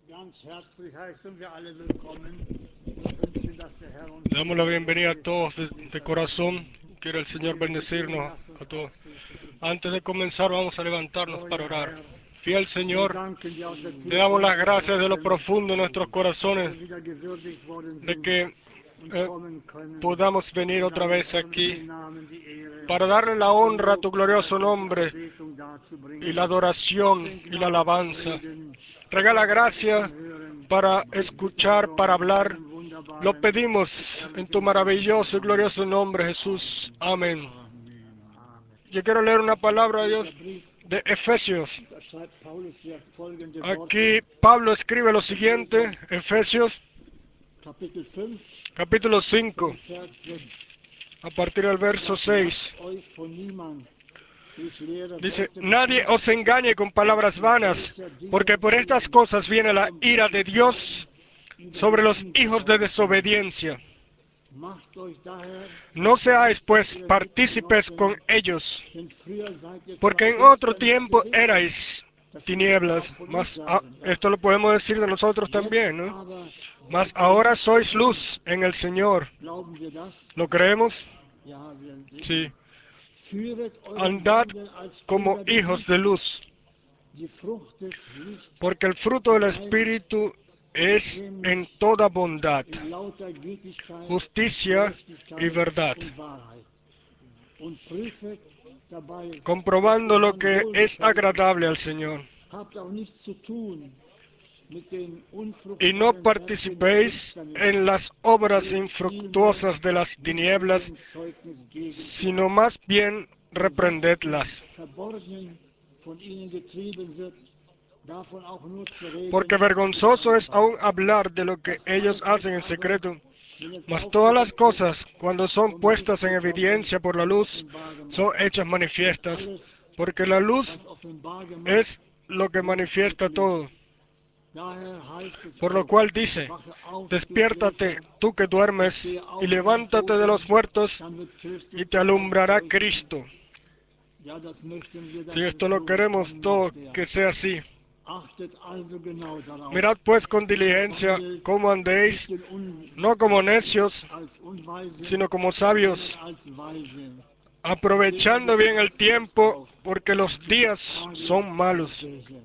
Ganz herzlich heißen wir alle willkommen und wünschen, dass der Herr uns Le damos la segne und bienvenida a segne todos in de dieser corazón. Stunde. Quiere el Señor Ehe wir beginnen, bendecirnos lasst a uns todos. aufstehen zu Gebet. Antes de comenzar vamos a levantarnos para Treuer orar. Herr, Fiel wir Señor, danken dir aus der te damos Tiefe las unseres gracias de lo Herzens, profundo de nuestros dass corazones wir wieder gewürdigt worden de sind que und eh, kommen können, podamos venir um otra deinem vez herrlichen aquí Namen die Ehre para darle la und den honra a tu Lobpreis glorioso und die nombre Anbetung y la darzubringen. adoración Schenk y la Gnade zum alabanza. Reden, Regala Weisheit zum gracia Hören. para Ich bitte escuchar, darum para in hablar. deinem Lo wunderbaren und pedimos en tu herrlichen Namen. maravilloso y Amen. glorioso nombre, Jesús. Amen. Amén. Amen. Amen. Yo quiero leer una Aus dem palabra de Dios Epheserbrief, de Efesios. da schreibt Paulus hier folgende Worte. Aquí Pablo escribe lo siguiente, Epheser Efesios Kapitel 5 capítulo 5, von Vers 6. a partir del verso Sagt, 6. lasst euch von niemand durch leere Dice, Worte nadie os betrügen, engañe con palabras mit vanas, welcher Dinge porque por estas willen cosas viene la zum ira de Götzenglauben Dios über die sobre los hijos de Ungehorsam kommen. desobediencia. Macht euch daher No seáis gleich zu pues ihren partícipes con Mitgenossen, ellos, denn früher seid ihr zwar porque en otro Finsternis tiempo gewesen, erais das will ich aber auch tinieblas, von uns mas sagen, ja? esto lo podemos decir de nosotros Jetzt también, ¿no? aber Mas seid ihr ahora Licht sois in, luz en el Señor. glauben wir das? ¿Lo creemos? Ja, Sí. führet euren Andad Wandel als como Kinder des hijos de Lichts, luz, die Frucht des Lichts porque el fruto del preist Espíritu und es en nämlich toda bondad, in lauter Gütigkeit, justicia y Gerechtigkeit verdad, und Wahrheit. Und prüfet dabei, was comprobando dem lo Herrn que es wohlgefällt. agradable al Señor. Habt auch nichts zu tun mit den Y no unfruchtbaren Werken der participéis Finsternis. en las obras Gebt vielmehr infructuosas de las nicht an tinieblas, ihrem Zeugnis Gegenwart. sino más bien Denn was im reprendedlas. Verborgenen von ihnen getrieben wird, davon auch nur zu Porque reden, ist vergonzoso ein es aún Schein. hablar de lo que Das ellos alles wird hacen en aber, secreto. wenn es Mas todas las aufgedeckt wird, cosas, cuando son vom puestas Licht en betroffen evidencia por la und luz, offenbar son gemacht. hechas Denn manifiestas, alles, porque la luz was offenbar gemacht es lo que wird, wird manifiesta Licht. todo. Daher heißt es Por lo auch, cual dice, wache auf, du despiértate, Schläfer, tú que und duermes, stehe y auf von den levántate de los Toten, muertos, dann wird y Christus te dir alumbrará aufleuchten. Cristo. Ja, das möchten wir, Si dass esto es lo so queremos kommen todo, möchte, ja. que sea así. Achtet also genau Mirad darauf, pues con wie ihr diligencia wandelt, cómo nicht, andéis, den no como nicht necios, als Unweise, sino como sondern sabios, als Weise. Denn der aprovechando bien el Tag ist tiempo, auf, porque los und die días Tage son sind malos. böse.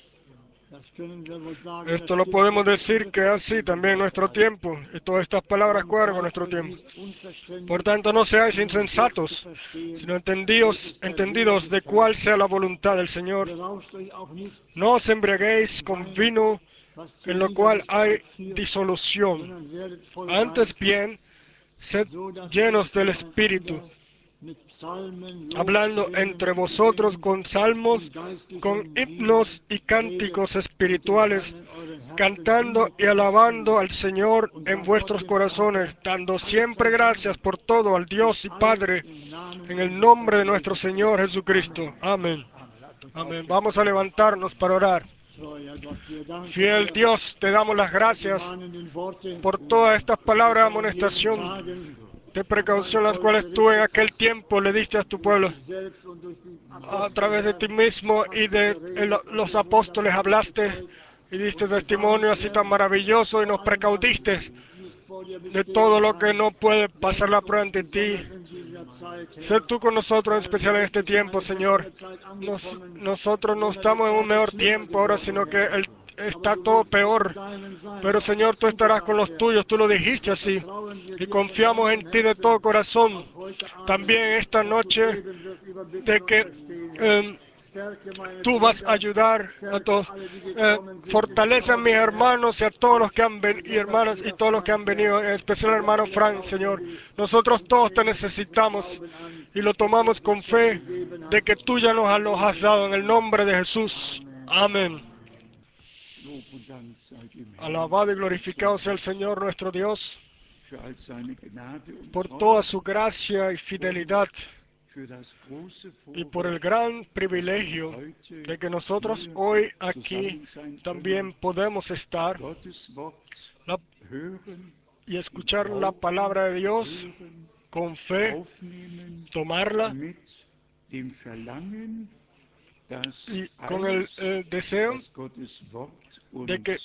Das können wir wohl sagen, das Esto lo stimmt podemos für decir unsere que es Zeit, así diese también en Worte nuestro alle. tiempo, y todas estas palabras Darum cuadran con seid nuestro euch tiempo. nicht Por unverständig, tanto, no seáis sondern sucht zu insensatos, verstehen, sino welches der Wille entendidos de des cuál Herrn. sea la voluntad del Señor. Berauscht euch auch nicht No os embriaguéis mit con Wein, vino was zur en lo cual hay Liederlichkeit führt, disolución. sondern werdet voll Antes Geist, bien, sed so dass ihr llenos del Espíritu, zueinander mit Psalmen, hablando Lobgesängen entre und vosotros Gesängen con salmos, und con geistlichen Liedern himnos y redet cánticos und dem espirituales, Herrn in euren Herzen cantando y innerlich alabando singen al Señor und en sagt Gott vuestros dem Vater corazones, dando siempre allezeit gracias Dank por todo al für Dios y alles Padre, im Namen en el unseres nombre de Herrn nuestro Jesus Señor Christus. Jesucristo. Amen. Amén. Amen. Lass uns Amén. aufstehen Vamos zum a Gebet. levantarnos para orar. Treuer Gott, wir danken Fiel dir Dios, te damos las für die gracias mahnenden Worte, por todas estas die palabras de du an jenen amonestación, Tagen de an dein precaución, las Volk cuales tú en gerichtet aquel hast. tiempo le diste a tu Durch pueblo. dich selbst und durch die A Apostel, través de Herr, ti mismo y hast du de geredet und los so apóstoles wunderbar uns hablaste bezeugt y diste und gewarnt, testimonio así Herr, tan maravilloso y vor nos allem, was precautiste nicht vor dir de todo bestehen lo que kann. no puede Sei pasar la mit prueba uns ante ti. besonders in dieser Zeit, Sé Herr. tú con nosotros, en Herr, wir especial en sind este nicht in tiempo, eine Señor. bessere Zeit angekommen, Nosotros no sondern die estamos en un Zeit ist mejor schlimmer tiempo ahora, geworden, sino que Herr. Aber está du todo willst mit den peor. Deinen sein, Pero du hast Señor, das tú estarás con zugesagt, los Herr. tuyos, tú lo Und dijiste so así. vertrauen wir Y dir von confiamos ganzem en ti de todo Herzen, corazón. auch heute Abend, También esta dass du noche geben wirst, überbitten de und que verstehen, Herr. eh, Stärke meine tú vas a Brüder, ayudar a stärke todos. alle, die gekommen sind im Fortalece a mis Glauben, Herr. hermanos y a todos los que han venido, y Besonders hermanas y Bruder todos los que han Frank, Herr, venido, en especial el und wir hermano alle Frank, brauchen Señor. dich. Nosotros Und todos te nehmen es vom necesitamos Glauben an, y lo dass du tomamos uns das con schon fe gegeben de que hast. tú ya nos Im los has Wesen dado en el deinem. nombre de Jesús. Amen. Amén. Amen. Lob und Dank sei dem Herrn, Alabado y glorificado unserem sea el Gott, Señor nuestro Dios für all seine Gnade und por toda Treue su gracia y und fidelidad für das große y por el Vorrecht, gran dass wir privilegio heute de que nosotros hier hoy aquí zusammen sein también können, podemos estar Gottes Wort la- hören, y im escuchar la Glauben palabra de Dios hören, con fe, aufnehmen tomarla mit dem Verlangen, dass y con el alles, deseo was Gottes Wort de que uns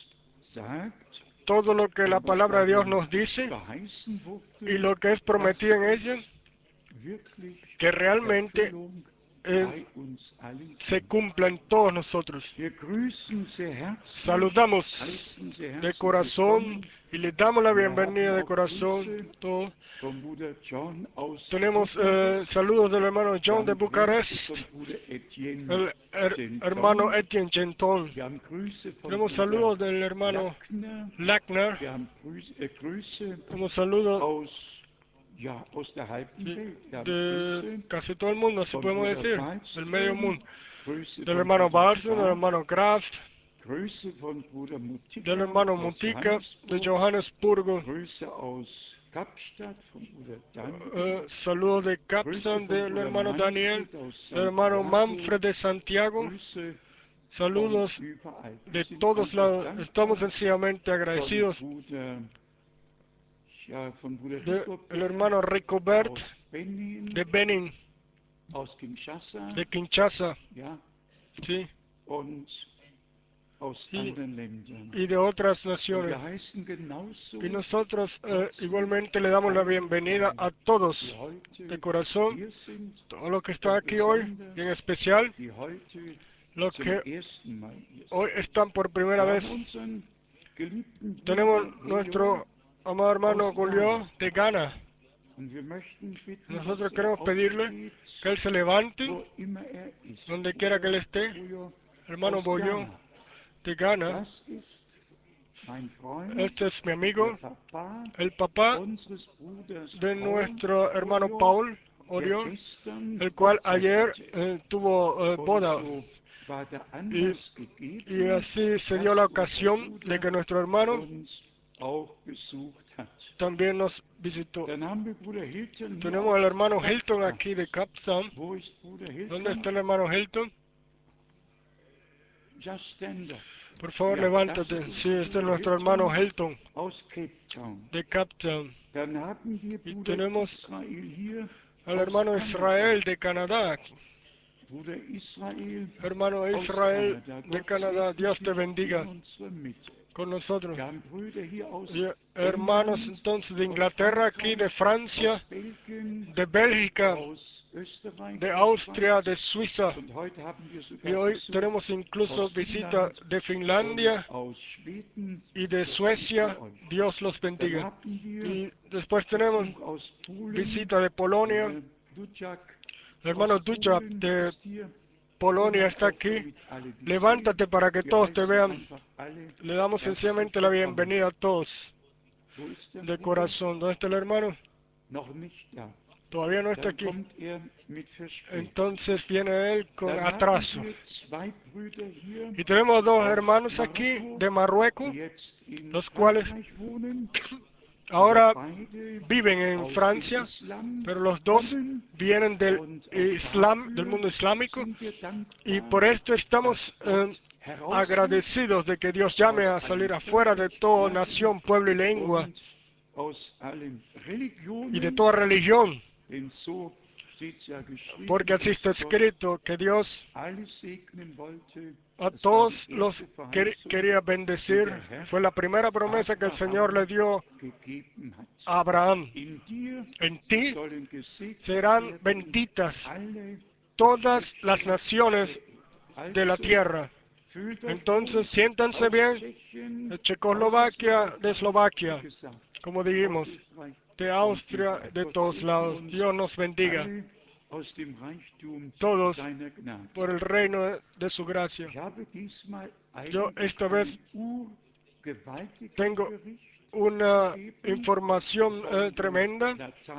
sagt todo lo que la und was palabra de Dios darin nos dice verheißen y wurde, lo que es prometido en ella, dass es wirklich que realmente Erfüllung eh, bei uns allen se findet. cumpla en todos nosotros. Wir grüßen sehr herzlich, Saludamos heißen sehr de herzlich corazón willkommen. y les damos la Wir haben bienvenida de auch corazón Grüße a todos. vom Bruder John aus Tenemos Bukarest. saludos del hermano Wir John de haben Grüße Bucarest, vom Bruder Etienne el hermano Genton. Etienne Genton. Wir haben Grüße vom Tenemos Bruder saludos del hermano Lackner. Lackner. Wir haben Grüße Tenemos saludos aus, ja, aus der halben sí, Welt. Wir haben de Grüße casi todo el mundo, si vom podemos Bruder decir, del medio Wallström, mundo. Grüße Del vom hermano Bruder Barson, del Kraft, hermano Kraft, Grüße von Bruder del Mutika hermano aus Mutica de Johannesburg, Johannesburgo. Grüße aus Kapstadt vom Bruder Daniel, Saludos de Grüße Capsan vom del Bruder hermano Daniel, Manfred aus del hermano Santiago, Manfred de Santiago. Grüße von Saludos überall. Wir de sind todos einfach lados. Estamos dankbar sencillamente von agradecidos Bruder, ja, von Bruder del Rigobert hermano Ricobert aus Benin, de Benin, aus Kinshasa, de Kinshasa, ja, sí, und aus y, anderen Ländern. y de otras Und naciones. wir heißen genauso Y nosotros herzlich igualmente le damos la alle bienvenida willkommen, a die todos de heute corazón, hier sind todos los que están und aquí hoy, y en besonders especial die heute los zum que ersten Mal hier hoy sind. están por primera Wir haben vez. unseren geliebten Tenemos Bruder Gullion nuestro amado hermano aus Julio Ghana de Ghana. und wir möchten bitten, Nosotros dass er queremos pedirle que aufsteht, él se levante wo immer er ist. donde quiera que él Bruder esté. Gullion Hermano aus Bollo Ghana. de Ghana, Das ist mein Freund, este es mi der amigo, Papa el papá unseres Bruders de Paul nuestro hermano Orion, Paul der Orión, gestern el cual Hochzeit ayer hatte. tuvo Und boda. so war der Y, Anlass y gegeben, así se dio dass la unser ocasión de Bruder que nuestro hermano uns auch besucht hat. también nos visitó. Dann haben wir Bruder Hilton hier Tenemos al aus hermano Hilton Kapstadt. aquí de Capsam. Wo ist Bruder ¿Dónde Hilton? está el hermano Hilton? Just stand up. Por favor, Ja, das levántate. ist Sí, unser este es Bruder nuestro hermano Hilton Hilton aus Cape Town. de Capsam. Dann haben wir Y Bruder tenemos Israel hier al aus hermano Kanada. Israel de Canadá. Bruder Israel Hermano aus Israel Kanada. de Gott Canadá, segne Dios te dich in bendiga unserer Mitte. con nosotros. Wir haben Brüder hier aus Y hermanos England, entonces de aus Inglaterra, aquí de Frankreich, aus Francia, Belgien, de Bélgica, aus Österreich, de der Austria, de Schweiz. Suiza. Und heute haben wir Y sogar hoy Besuch tenemos incluso aus visita Finnland de und Finlandia aus Schweden. y de Gott segne Suecia. euch. Dios los Dann bendiga. haben wir Y después tenemos Besuch aus Polen. visita de Polonia. Bruder Duciak El hermano aus Ducha Polen de ist hier. Steh Polonia mal está auf, aquí. damit alle dich sehen. Levántate para que Wir todos te heißen vean. einfach alle Le damos herzlich sencillamente la willkommen. bienvenida a todos Wo ist der de Bruder? corazón. ¿Dónde está el hermano? Noch nicht da. Todavía no está Dann aquí. kommt er mit Verspätung. Entonces viene él con Dann haben atraso. wir zwei Brüder hier Y tenemos dos aus hermanos aquí Marokko, de Marruecos, die jetzt in los cuales Frankreich wohnen, aber ahora beide viven en aus dem Francia, Islam pero los dos kommen. vienen del Und auch Islam, del dafür mundo islámico, sind wir y dankbar, por esto dass estamos Gott agradecidos herausruft de que Dios llame aus a allen salir afuera de Völkern, toda Sprachen nación, pueblo y lengua und aus allen y de Religionen, toda religión, denn so steht es ja geschrieben, porque así está dass Gott escrito que Dios alle segnen wollte. a Das war die todos los erste Verheißung, quería die bendecir. der Herr Fue la primera promesa que el Señor le Abraham dio gegeben hat. a Abraham. In dir En ti sollen gesegnet serán werden benditas alle todas las Geschlechter naciones der Erde. de la Also tierra. fühlt euch wohl Entonces siéntanse aus bien Tschechien, de aus der Checoslovaquia, de Slowakei, wie Eslovaquia, gesagt, como aus dijimos, Österreich, de von Austria, überall. de Gott todos segne lados. uns Dios nos bendiga, alle aus dem Reichtum todos, seiner Gnade. por el reino de su gracia. Ich habe diesmal Yo eigentlich esta vez einen urgewaltigen tengo Bericht zu una geben información von tremenda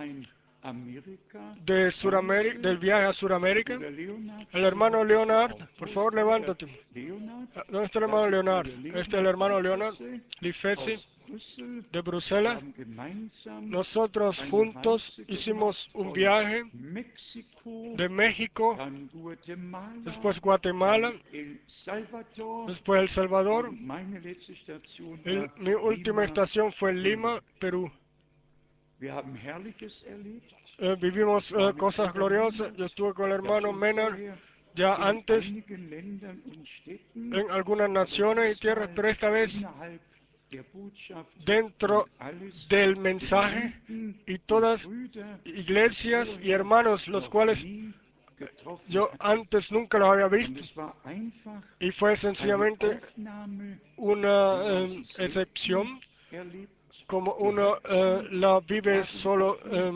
Lateinamerika, de del Reise. viaje a Sudamérica. Bruder Leonard El steht hermano noch bitte Leonard, auf. por Wo ist favor, Bruder levántate. Leonard? ¿Dónde está el Das hermano ist Leonard? Bruder Este es el Leonard hermano Leonard Lifesse Lifesi aus Brüssel. de Wir Bruselas. haben gemeinsam Nosotros eine juntos Reise hicimos gemacht un von viaje Mexiko, de México, dann Guatemala, después Guatemala, dann El Salvador después El Salvador. und meine letzte Station war Mi última Lima, estación fue en Peru. Lima, Perú. Wir haben Herrliches erlebt. Vivimos Ich war mit cosas Bruder gloriosas. Mennert Yo estuve con el ja hermano schon Menard vorher ya in antes einigen Ländern und Städten, en algunas aber naciones y tierras, diesmal pero esta vez innerhalb der Botschaft und dentro alles del mensaje, Gemeinden y und todas Brüder, die ich iglesias y vorher hermanos, los noch cuales nie getroffen yo hatte. antes nunca los había Und visto, es war einfach y fue eine sencillamente Aufnahme, wie una man sie selten excepción, erlebt. como Die uno Herzen la vive waren solo offen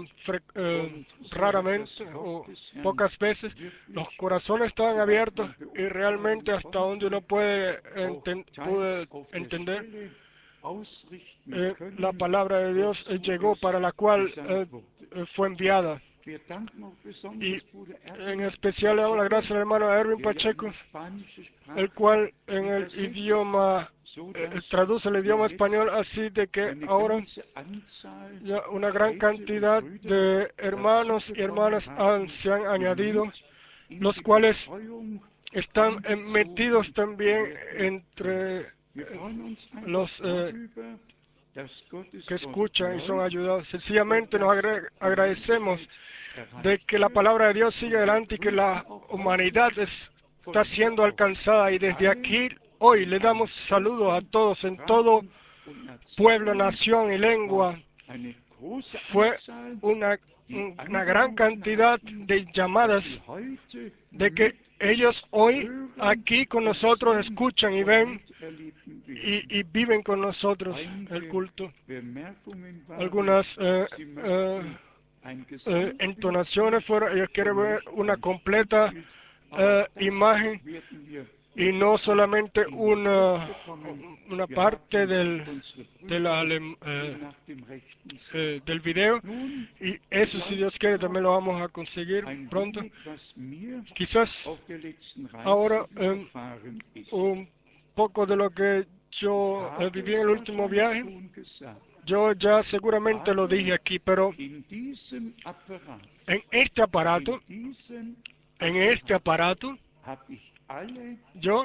und so wird raramente das Wort o des Herrn pocas veces. Los wirklich, corazones estaban soweit abiertos man y beurteilen realmente hasta donde uno konnte, puede auch teils pude auf der entender, Stelle ausrichten la können, palabra de Dios wozu llegó para es la cual gesandt wurde. fue enviada. Wir danken auch Y besonders Bruder en Erwin especial le damos las Pacheco, gracias al hermano Erwin der ja in Pacheco, die spanische el Sprache cual en el übersetzt, idioma so dass traduce el wir idioma jetzt español, así de que eine ahora ganze Anzahl ya una gran Städte und cantidad Brüder de dazu hermanos y bekommen hermanas haben, se han die añadido, mit in los die cuales Betreuung están metidos einbezogen también werden können. entre Wir freuen uns einfach los darüber, dass Gottes que Wort escuchan y son läuft ayudados. und Sencillamente nos dass die agradecemos Menschheit de erreicht que la wird palabra de Dios sigue und wir adelante y que grüßen la auch heute humanidad está von hier siendo aus alcanzada. Y desde alle aquí hoy in le allen damos saludos a Völkern, todos en todo Sprachen und pueblo, Nationen. nación y Es war lengua. eine große Fue Anzahl, una, die una gran angerufen cantidad hatten, de dass sie llamadas heute de que mit ellos uns hoy hören aquí con und nosotros sehen escuchan y und ven miterleben werden. y viven con nosotros el Einige culto. Bemerkungen waren, Algunas sie möchte ein Gesamtbild entonaciones sehen fueron, ellos quieren und ver nicht una ein completa Standbild, aber auch das imagen werden wir y no irgendwann solamente in den Griff bekommen. una Wir parte haben unsere Brüder, die nach dem Rechten suchen. del video, Nun, y eso si Dios vielleicht quiere noch también lo vamos a conseguir ein pronto. wenig, was mir Quizás auf der letzten Reise ahora widerfahren ist. un poco de lo que Ich yo habe viví en es el último wahrscheinlich viaje. schon gesagt, Yo ya seguramente lo dije aber aquí, pero in diesem Apparat, en este in aparato, diesem en este Apparat aparato, habe ich alle yo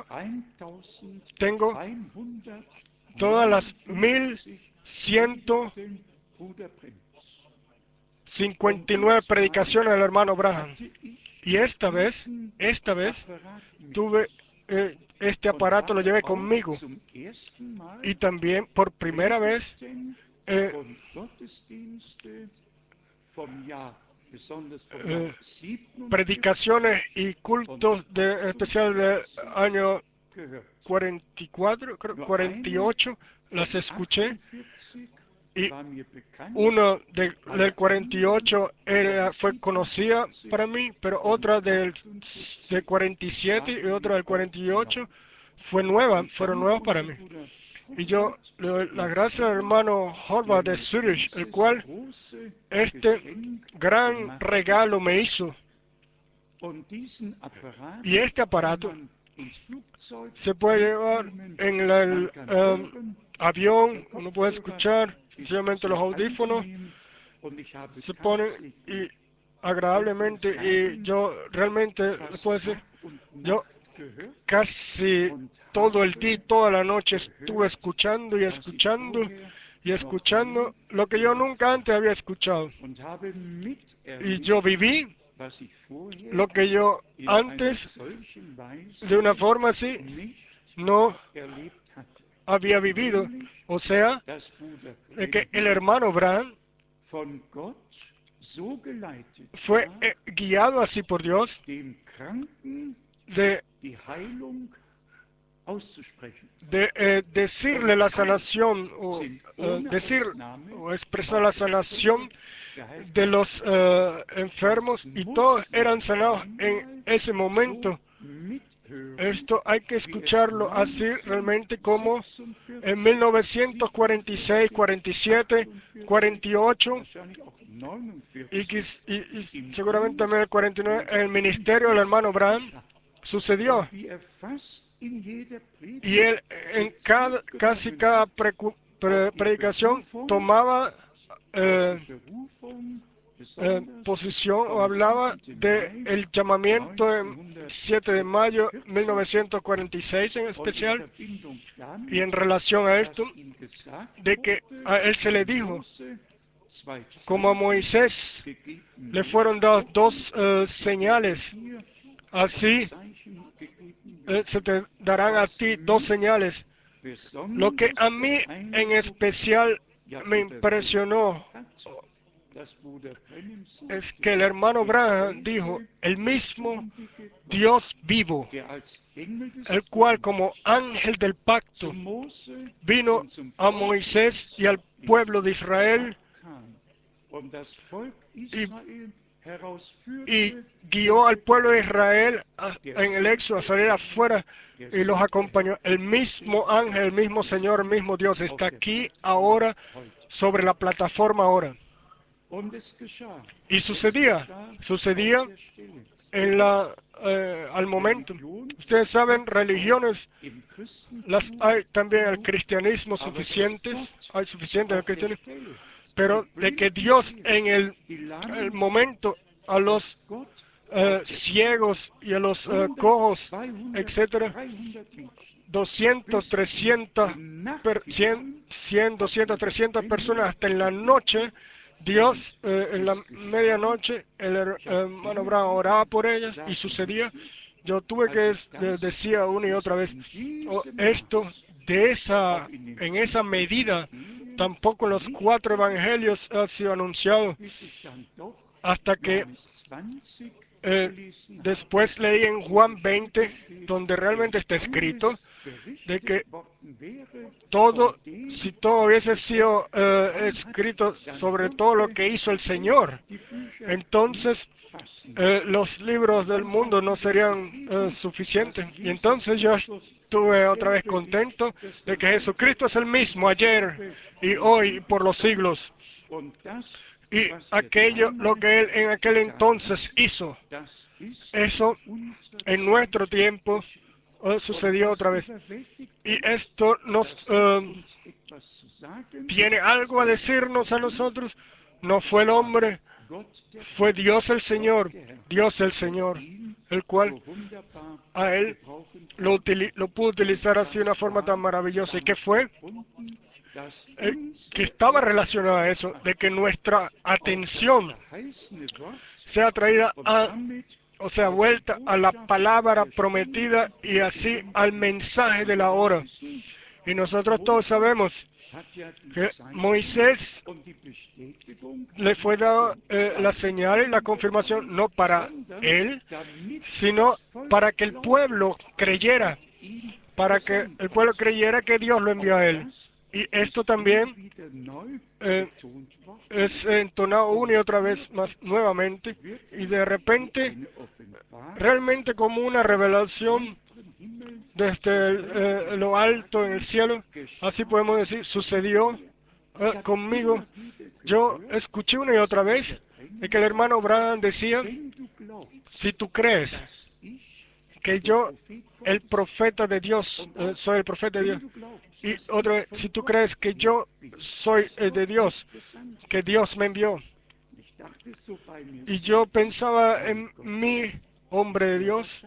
tengo todas las 1159 Predigten Bruder Prinz. Und 1159 diesmal predicaciones del hermano Branham. hatte ich Y diesen esta vez, Apparat mit tuve este und aparato, lo habe llevé auch conmigo. zum ersten Y Mal también por primera vez Predigten eh, von Gottesdienste vom Jahr, besonders vom Jahr eh, 47 predicaciones y und cultos en especial del 48 año gehört. 44, creo, Nur eine 48, las von escuché. 48 Y war mir bekannt, uno del alle anderen 48 von fue conocida para 47 mí, pero und otra de 48 47 y waren mir otra del auch neu. 48 fueron Dank nuevas para unserem mí. Bruder Y yo Hubert le doy las in gracias al Zürich, hermano der Horvath de mir Zurich, el dieses cual große este Geschenk gran gemacht regalo hat. me hizo. Und diesen Apparat Y este kann aparato man ins Flugzeug se puede llevar mitnehmen. en Man kann hören, der avión, uno puede Kopfhörer escuchar ist sencillamente los sehr audífonos, angenehm und ich habe se ponen y tatsächlich auf den agradablemente, y Fahrten yo realmente le fast puedo decir, Tag und yo Nacht gehört casi und todo el día y habe toda la noche estuve gehört, escuchando y was ich escuchando vorher y noch escuchando nie lo que yo gehört nunca antes habe había escuchado. und habe Y yo miterlebt, viví was ich vorher lo que yo in einer antes, solchen de una Weise forma así, nicht no erlebt hatte. había vivido. Nämlich, O sea, dass Bruder de que el Branham hermano Branham von Gott so geleitet fue war, guiado así por Dios dem Kranken de, die Heilung auszusprechen. decirle Und la alle sanación sind ohne decir Ausnahme o expresar auf la der Stelle sanación geheilt de worden. los Das enfermos y todos muss eran man sanados en einmal ese so momento. mithören, Esto hay que wie es escucharlo así realmente como en 1946, 1946, 47, 47, 48, 48 wahrscheinlich auch y, 49 im seguramente también el Dienst 49, Bruder el ministerio del Branhams hermano Branham geschah. sucedió. Und wie fast in jeder Y Predigt él en casi Bezug cada genommen hat auf die predicación Berufung, tomaba auf die Berufung, besonders posición o vom hablaba 7. del Mai llamamiento en 7 de mayo 1946 1946 en und in especial, Verbindung y en damit, relación a esto, dass ihm gesagt de que wurde, a él se le dijo, Mose 2 como a Zeichen Moisés gegeben le fueron dadas wurden, dos werden señales, hier Así se te darán a ti dos señales. Lo que a mí en especial me impresionó es que el hermano Branham dijo, el mismo Dios vivo, el cual como ángel del pacto vino a Moisés y al pueblo de Israel y guió al pueblo de Israel en el éxodo a salir afuera y los acompañó. El mismo ángel, el mismo Señor, el mismo Dios está aquí ahora sobre la plataforma ahora. Y sucedía en al momento. Ustedes saben, religiones las hay también el cristianismo suficientes, hay suficiente en el cristianismo, pero de que Dios en el momento a los ciegos y a los cojos, etcétera, 200, 300, 100, 200, 300 personas hasta en la noche. Dios, en la medianoche, el hermano Branham oraba por ellas y sucedía. Yo tuve que decir una y otra vez, esto en esa medida, tampoco en los 4 evangelios ha sido anunciado, hasta que después leí en Juan 20, donde realmente está escrito de que si todo hubiese sido escrito sobre todo lo que hizo el Señor, entonces los libros del mundo no serían suficientes. Y entonces yo estuve otra vez contento de que Jesucristo es el mismo ayer y hoy y por los siglos. Y aquello, lo que Él en aquel entonces hizo, eso en nuestro tiempo sucedió otra vez. Y esto nos tiene algo a decirnos a nosotros. No fue el hombre, fue Dios el Señor, el cual a Él lo pudo utilizar así de una forma tan maravillosa. ¿Y qué fue? Que estaba relacionado a eso, de que nuestra atención sea traída vuelta a la palabra prometida y así al mensaje de la hora. Y nosotros todos sabemos que Moisés le fue dado la señal y la confirmación no para él, sino para que el pueblo creyera, que Dios lo envió a él. Y esto también es entonado una y otra vez más nuevamente y de repente realmente como una revelación desde lo alto en el cielo, así podemos decir, sucedió conmigo. Yo escuché una y otra vez de que el hermano Branham decía, si tú crees que yo, el profeta de Dios, soy el profeta de Dios, y otra vez, si tú crees que yo soy de Dios, que Dios me envió, y yo pensaba en mi hombre de Dios,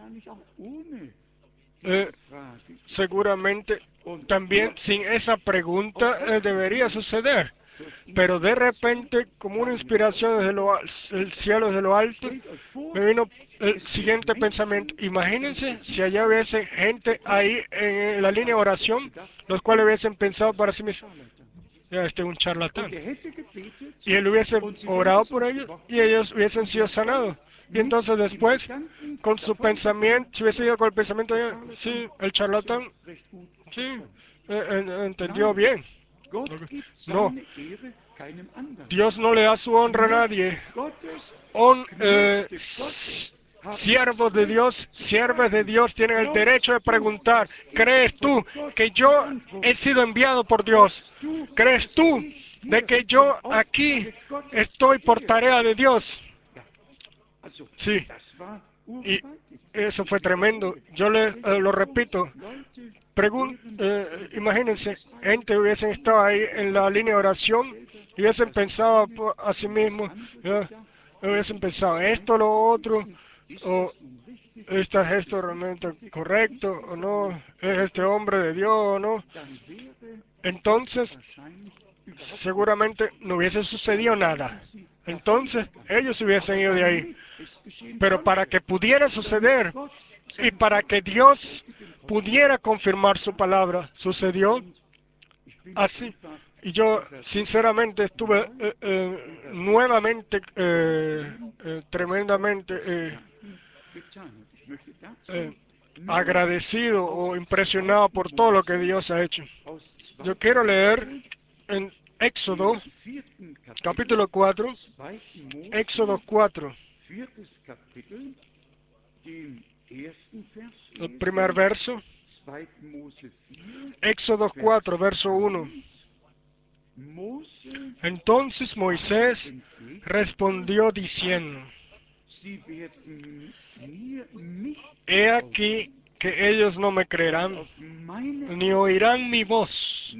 seguramente también sin esa pregunta debería suceder. Pero de repente, como una inspiración desde el cielo, desde lo alto, me vino el siguiente pensamiento. Imagínense si allá hubiese gente ahí en la línea de oración, los cuales hubiesen pensado para sí mismos, ya este es un charlatán. Y él hubiese orado por ellos y ellos hubiesen sido sanados. Y entonces después, con su pensamiento, si hubiese ido con el pensamiento, sí, el charlatán, sí, entendió bien. No, Dios no le da su honra a nadie. Siervos de Dios, siervas de Dios tienen el derecho de preguntar, ¿crees tú que yo he sido enviado por Dios? ¿Crees tú de que yo aquí estoy por tarea de Dios? Sí, y eso fue tremendo. Yo lo repito. Imagínense, gente hubiesen estado ahí en la línea de oración y hubiesen pensado a sí mismos, hubiesen pensado esto, lo otro, o ¿está esto realmente correcto o no? ¿Es este hombre de Dios o no? Entonces, seguramente no hubiese sucedido nada. Entonces, ellos se hubiesen ido de ahí. Pero para que pudiera suceder y para que Dios pudiera confirmar su palabra, sucedió así. Y yo sinceramente estuve nuevamente, tremendamente agradecido o impresionado por todo lo que Dios ha hecho. Yo quiero leer en Éxodo capítulo 4, Éxodo 4, el primer verso, Éxodo 4, verso 1. Entonces Moisés respondió diciendo: He aquí que ellos no me creerán, ni oirán mi voz,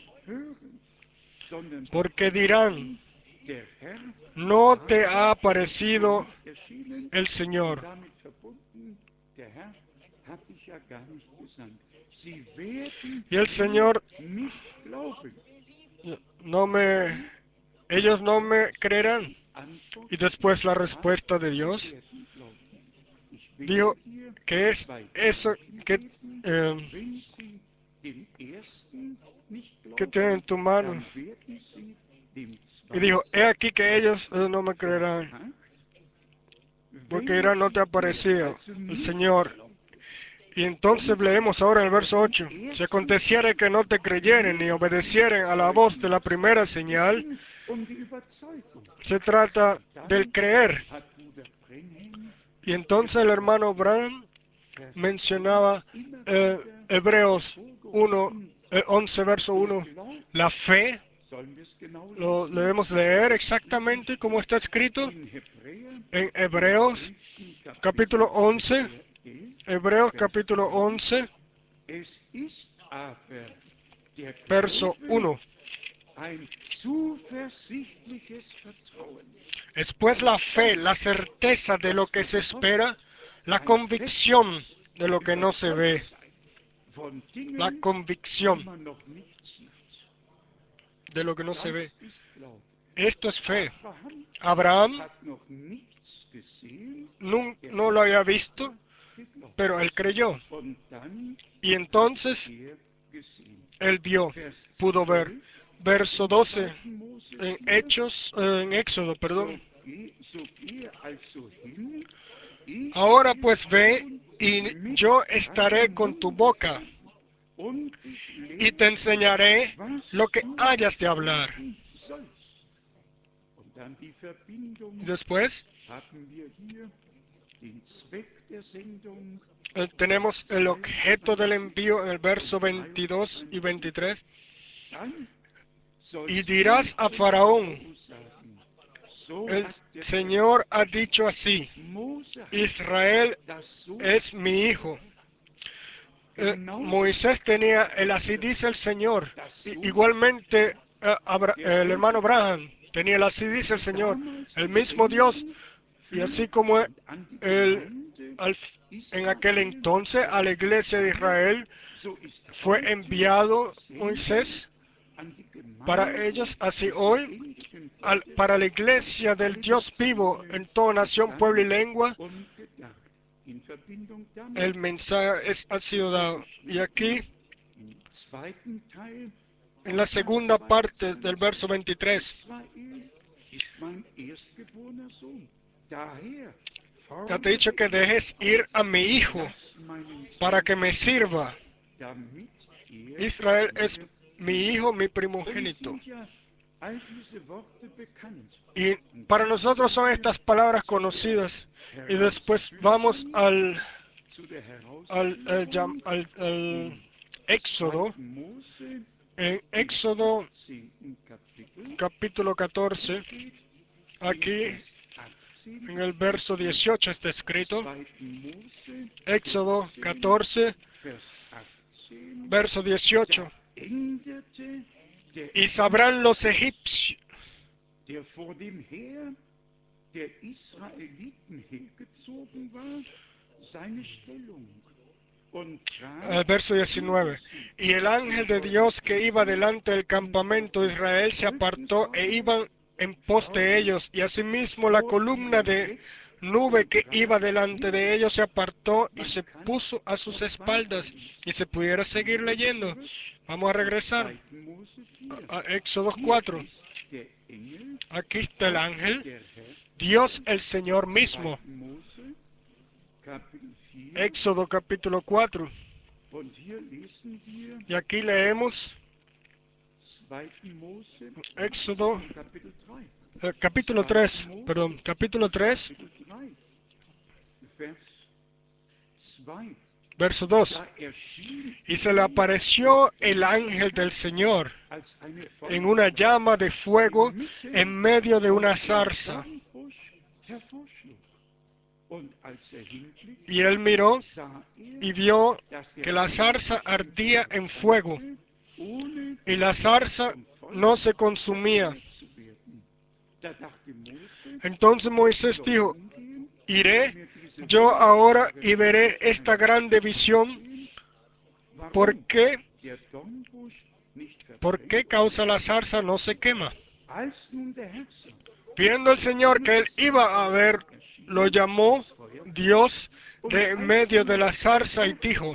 porque dirán: no te ha aparecido el Señor. Y el Señor ellos no me creerán. Y después la respuesta de Dios dijo que es eso que tienen en tu mano. Y dijo: he aquí que ellos no me creerán, porque dirán: no te ha aparecido el Señor. Y entonces leemos ahora en el verso 8: si aconteciere que no te creyeren ni obedecieren a la voz de la primera señal. Se trata del creer. Y entonces el hermano Branham mencionaba Hebreos 11, verso 1, la fe. Lo debemos leer exactamente como está escrito en Hebreos capítulo 11, Hebreos capítulo 11, verso 1. Es pues la fe, la certeza de lo que se espera, la convicción de lo que no se ve. La convicción de lo que no se ve. Esto es fe. Abraham no lo había visto, pero él creyó. Y entonces él vio, pudo ver. Verso 12 en Éxodo, perdón. Ahora pues ve, y yo estaré con tu boca y te enseñaré lo que hayas de hablar. Después tenemos el objeto del envío en el verso 22 y 23. Y dirás a Faraón: el Señor ha dicho así: Israel es mi hijo. Moisés tenía el así dice el Señor. Igualmente el hermano Branham tenía el así dice el Señor, el mismo Dios. Y así como en aquel entonces a la iglesia de Israel fue enviado Moisés para ellos, así hoy para la iglesia del Dios vivo en toda nación, pueblo y lengua, el mensaje ha sido dado. Y aquí, en la segunda parte del verso 23, ya te he dicho que dejes ir a mi hijo para que me sirva. Israel es mi hijo, mi primogénito. Y para nosotros son estas palabras conocidas. Y después vamos al Éxodo. En Éxodo capítulo 14, aquí en el verso 18 está escrito. Éxodo 14, verso 18. Y sabrán los egipcios. El verso 19. Y el ángel de Dios que iba delante del campamento de Israel se apartó e iban en pos de ellos, y asimismo la columna de nube que iba delante de ellos se apartó y se puso a sus espaldas. Y se pudiera seguir leyendo. Vamos a regresar a Éxodo 4. Aquí está el ángel, Dios el Señor mismo. Éxodo capítulo 4. Y aquí leemos Éxodo capítulo 3, capítulo 3, verso 2. Y se le apareció el ángel del Señor en una llama de fuego en medio de una zarza. Y él miró y vio que la zarza ardía en fuego, y la zarza no se consumía. Entonces Moisés dijo: iré yo ahora y veré esta grande visión. ¿Por qué causa la zarza no se quema? Viendo el Señor que él iba a ver, lo llamó Dios de en medio de la zarza y dijo: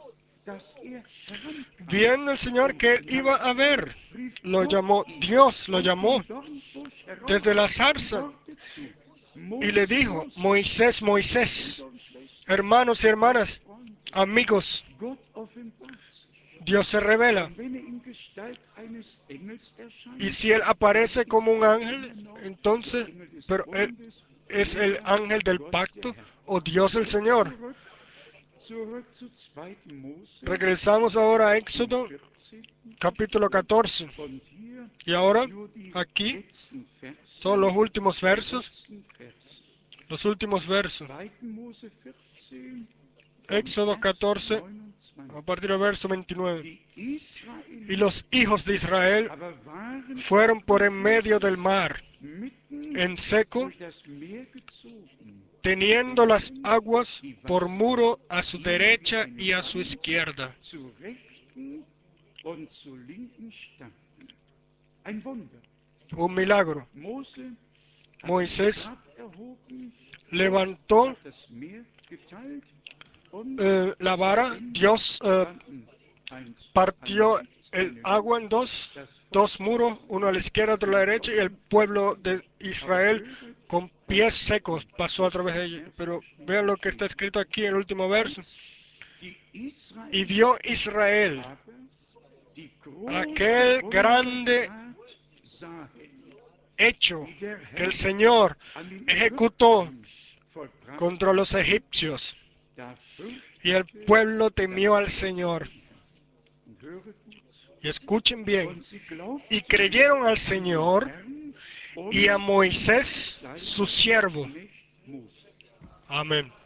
viendo el Señor que él iba a ver, lo llamó Dios, lo llamó desde la zarza y le dijo: Moisés, Moisés. Hermanos y hermanas, amigos, Dios se revela. Y si él aparece como un ángel, entonces, pero él es el ángel del pacto o Dios el Señor. Regresamos ahora a Éxodo capítulo 14. Y ahora, aquí, son los últimos versos. Los últimos versos. Éxodo 14, a partir del verso 29. Y los hijos de Israel fueron por en medio del mar, en seco, teniendo las aguas por muro a su derecha y a su izquierda. Un milagro. Moisés levantó la vara, Dios partió el agua en dos muros, uno a la izquierda, otro a la derecha, y el pueblo de Israel con pies secos pasó a través de ellos. Pero vean lo que está escrito aquí en el último verso. Y vio Israel aquel grande hecho que el Señor ejecutó contra los egipcios. Y el pueblo temió al Señor. Y escuchen bien. Y creyeron al Señor y a Moisés, su siervo. Amén.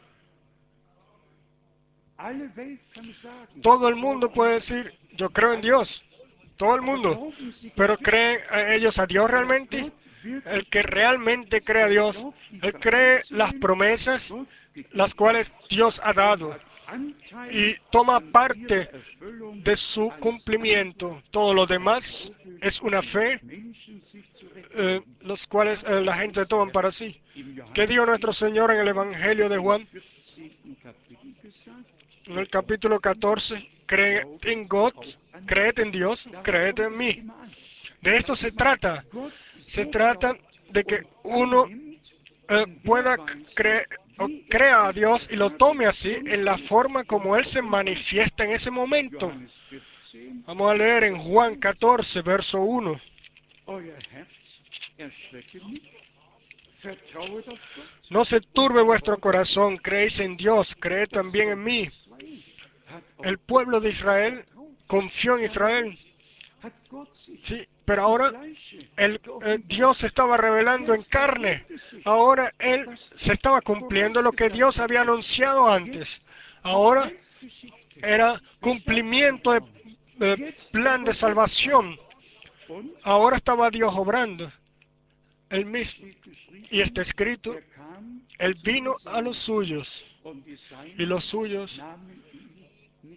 Todo el mundo puede decir: yo creo en Dios. Todo el mundo. Pero ¿creen ellos a Dios realmente? El que realmente cree a Dios, él cree las promesas las cuales Dios ha dado y toma parte de su cumplimiento. Todo lo demás es una fe, los cuales la gente toma para sí. ¿Qué dijo nuestro Señor en el Evangelio de Juan? En el capítulo 14, creed en Dios, creed en mí. De esto se trata. Se trata de que uno pueda creer o crea a Dios y lo tome así en la forma como Él se manifiesta en ese momento. Vamos a leer en Juan 14, verso 1. No se turbe vuestro corazón, creéis en Dios, creed también en mí. El pueblo de Israel confió en Israel. Sí, pero ahora Dios se estaba revelando en carne. Ahora Él se estaba cumpliendo lo que Dios había anunciado antes. Ahora era cumplimiento de plan de salvación. Ahora estaba Dios obrando. Él mismo. Y está escrito: Él vino a los suyos y los suyos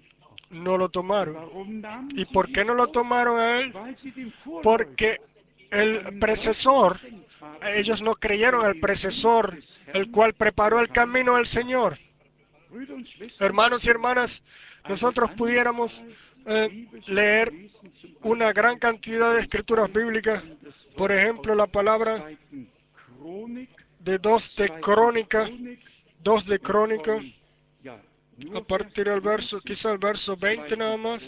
no lo tomaron. ¿Y por qué no lo tomaron a Él? Porque el precesor, ellos no creyeron al precesor, el cual preparó el camino al Señor. Hermanos y hermanas, nosotros pudiéramos leer una gran cantidad de escrituras bíblicas, por ejemplo, la palabra de 2 de Crónica, a partir del verso, quizá el verso 20 nada más,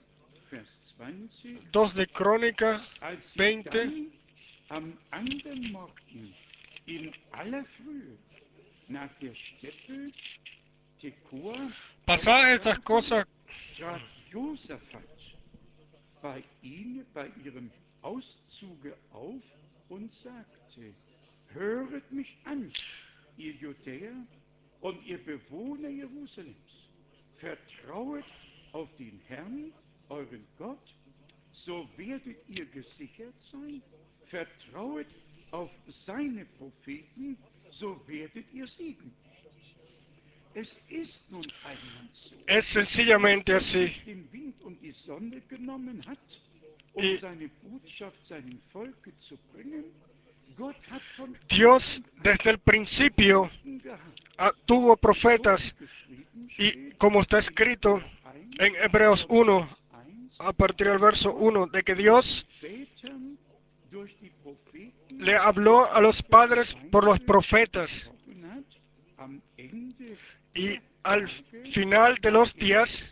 2 de Crónica 20. Am anderen Morgen in aller Frühe nach der Steppe Tekoa Pasadas estas cosas, trat Josaphat bei ihrem Auszuge auf und sagte: Höret mich an, ihr Judäer und ihr Bewohner Jerusalems, vertrauet auf den Herrn, euren Gott, so werdet ihr gesichert sein. Vertrauet auf seine Propheten, so werdet ihr siegen. Es ist nun einmal so, es sencillamente dass así. Gott den Wind und die Sonne genommen hat, Y seine Botschaft seinem Volke zu bringen. Gott hat von Dios desde el principio tuvo profetas, y como está escrito en Hebreos 1, a partir del verso 1, de que Dios le habló a los padres por los profetas, y al final de los días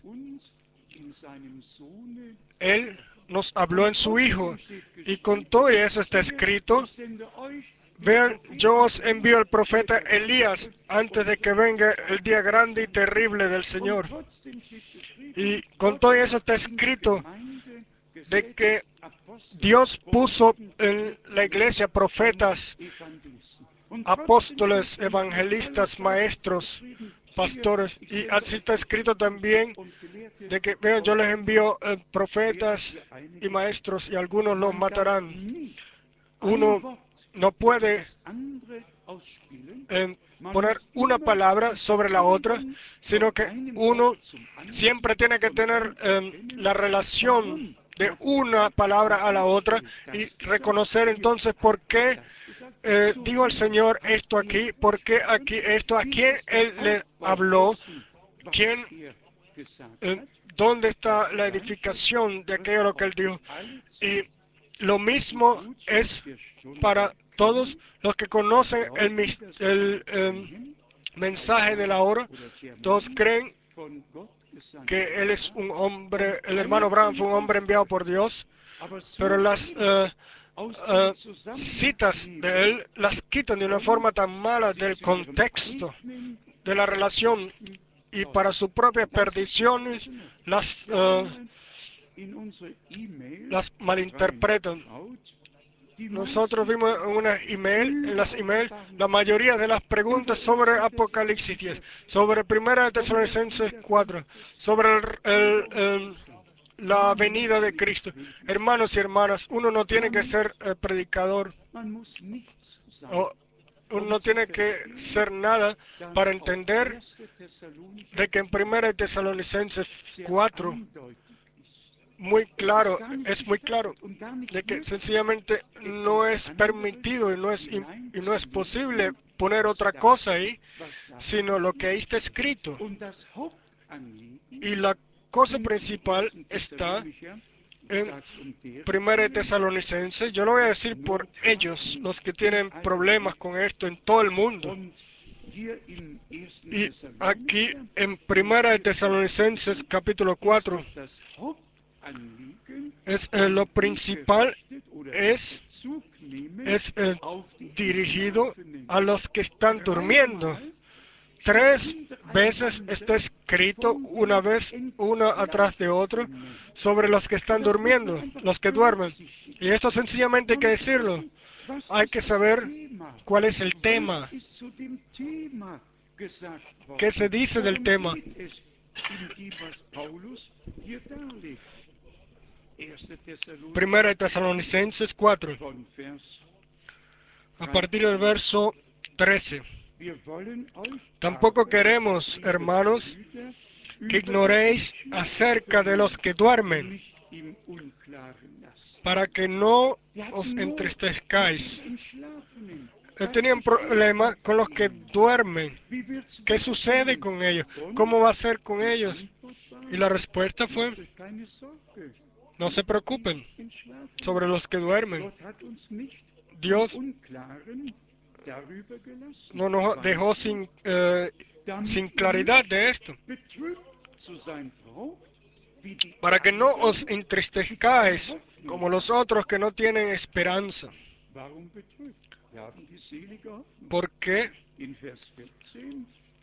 Él nos habló en su Hijo. Y con todo eso está escrito: vean, yo os envío al profeta Elías antes de que venga el día grande y terrible del Señor. Y con todo eso está escrito de que Dios puso en la iglesia profetas, apóstoles, evangelistas, maestros, pastores. Y así está escrito también de que, vean, yo les envío profetas y maestros, y algunos los matarán. Uno no puede poner una palabra sobre la otra, sino que uno siempre tiene que tener la relación de una palabra a la otra y reconocer entonces por qué dijo el Señor esto aquí, por qué aquí esto, a quién Él le habló, quién, dónde está la edificación de aquello lo que Él dijo. Y lo mismo es para todos los que conocen el mensaje de la hora. Todos creen que él es un hombre, el hermano Branham fue un hombre enviado por Dios, pero las citas de él las quitan de una forma tan mala del contexto de la relación, y para sus propias perdiciones las malinterpretan. Nosotros vimos en las emails la mayoría de las preguntas sobre Apocalipsis 10, sobre 1 Tesalonicenses 4, sobre la venida de Cristo. Hermanos y hermanas, uno no tiene que ser predicador, uno no tiene que ser nada para entender de que en 1 Tesalonicenses 4 es muy claro de que sencillamente no es permitido y no es posible poner otra cosa ahí, sino lo que ahí está escrito. Y la cosa principal está en 1 Tesalonicenses. Yo lo voy a decir por ellos, los que tienen problemas con esto en todo el mundo. Y aquí en 1 Tesalonicenses capítulo 4, lo principal es dirigido a los que están durmiendo. 3 veces está escrito, una atrás de otra, sobre los que están durmiendo, los que duermen. Y esto sencillamente hay que decirlo. Hay que saber cuál es el tema. ¿Qué se dice del tema? Primera de Tesalonicenses 4, a partir del verso 13. Tampoco queremos, hermanos, que ignoréis acerca de los que duermen, im Unklaren lasst. para que no Wir os hatten Not mit entristezcáis. den Entschlafenen. Was Tenían geschieht problemas mit con los que ihnen? duermen. Wie wird's ¿Qué sucede weitergehen? con ellos? Und ¿Cómo va a ser con die ellos? Antwort Y war, la respuesta fue, macht euch keine Sorge no se über die preocupen Entschlafenen. sobre los que duermen. Gott hat uns nicht im Dios Unklaren darüber gelassen, no nos weil dejó sin damit ihr claridad nicht de esto, betrübt zu sein braucht, wie die para que no os anderen, die keine entristezcáis Hoffnung como los haben. otros que no tienen esperanza. Warum betrübt? Wir haben die selige Hoffnung. Porque In Vers 14,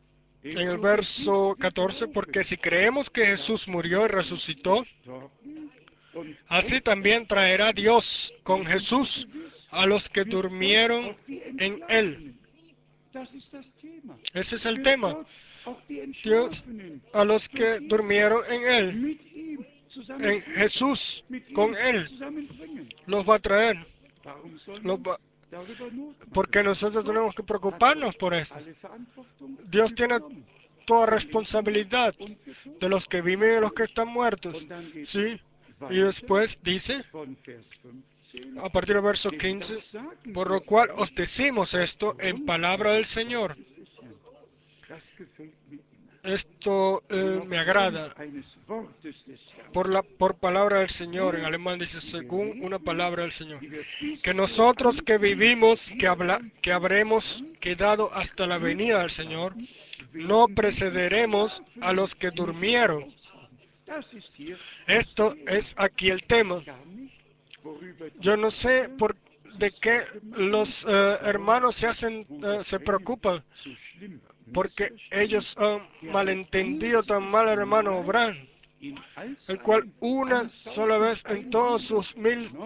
en denn el so verso gewiss wir 14, porque glauben, si creemos que Jesús dass murió y Jesus resucitó, gestorben und así también traerá auferstanden ist, Dios con ebenso Jesús gewiss a los que wird Gott durmieron auch die en Él. Entschlafenen. Das ist das Thema. Ese es el Wird tema. Gott auch die Dios Entschlafenen a los durch que durmieron Jesus en Él, mit ihm en zusammenführen, Jesús, mit con ihm Él, zusammenbringen. los va a traer. Warum sollen wir Los uns va- darüber Not Porque machen? nosotros Gott tenemos que hat preocuparnos por eso. alle Verantwortung Dios tiene übernommen. toda Für Lebende responsabilidad und für de los que Tote. viven y de los que Natürlich. están muertos. Und dann geht Sí. es Y weiter después dice, von Vers 15. a partir del verso Denn 15, das sagen por wir lo cual os euch decimos esto en aufgrund palabra del des Señor. Wortes des Herrn. Das gefällt mir immer. Esto Denn me aufgrund agrada. eines Wortes des Herrn. Por palabra del Señor, en Wir, alemán dice die wir según una leben, palabra del Señor, die wir que bis zur nosotros que Ankunft vivimos, der que Wiederkunft habremos unseres Herrn quedado hasta la venida del Glück Señor, haben, no werden die precederemos a Entschlafenen los que nicht durmieron. voraus haben. Das ist hier das Esto Thema. es aquí el Ich tema. weiß gar nicht, worüber die Yo no sé Brüder de sich qué Sorge machen, los warum hermanos Bruder se Branham preocupan, so schlimm porque missversteht, ellos han der ein malentendido tan einziges mal al hermano Mal Obran, in all el cual seinen una sola vez en todas sus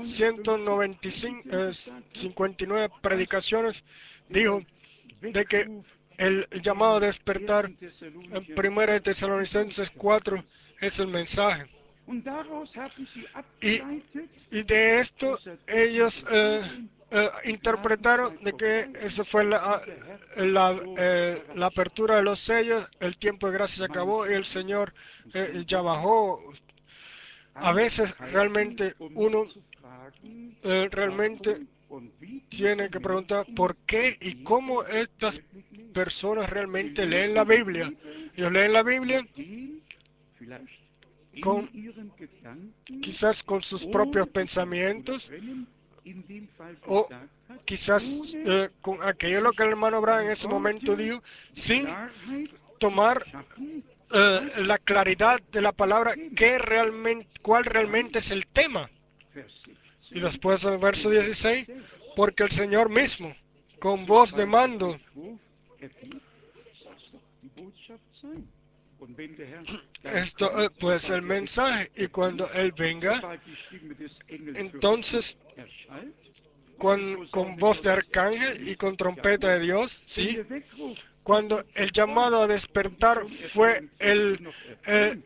1159 Predigen gesagt hat, 1159 dass predicaciones dijo der de que Weckruf el llamado a in despertar 1. en Thessalonicher 1 de die Tesalonicenses Botschaft 4 ist. es el mensaje. Und daraus haben sie Y, abgeleitet, y de esto dass seit ellos Ferien die interpretaron Gnadenzeit de que vorbei eso ist fue und der Herr schon la erreicht. apertura de los sellos, el tiempo de gracia se acabó y el Manchmal Señor muss man ya wirklich bajó. A veces anhalten, realmente um uno zu fragen, realmente warum und wie diese tiene que preguntar Menschen por qué die y cómo Bibel estas wirklich lesen. personas Sie realmente leen la lesen die Biblia. Bibel Ellos leen la Biblia mit den, vielleicht in con, ihren Gedanken, quizás con sus propios ohne, wie es der Bruder pensamientos Brennan in dem Fall o gesagt hat, quizás ohne con aquello lo que sich el hermano Abraham en die ese momento Worte, dijo, die sin Klarheit zu tomar verschaffen, la was claridad de la das palabra, Thema qué ist. realmente, cuál Und dann realmente es el tema. Vers Y 16, después el verso denn Gott 16, selbst porque el Señor wird, mismo, con voz de sobald der mando, Weckruf ergeht, soll es doch die Botschaft sein. Und wenn der Herr dann esto kommt, pues el sobald der Weckruf mensaje, y ergeht, cuando Él venga, sobald die Stimme des Engelfürsten entonces erschallt und die con Posaune voz de Gottes arcángel y ertönt, con trompeta de jawohl, Dios, denn ¿sí? der Weckruf, der Cuando geht el schon kommen llamado a und ist despertar schon fue ertönt, ist und noch ertönt.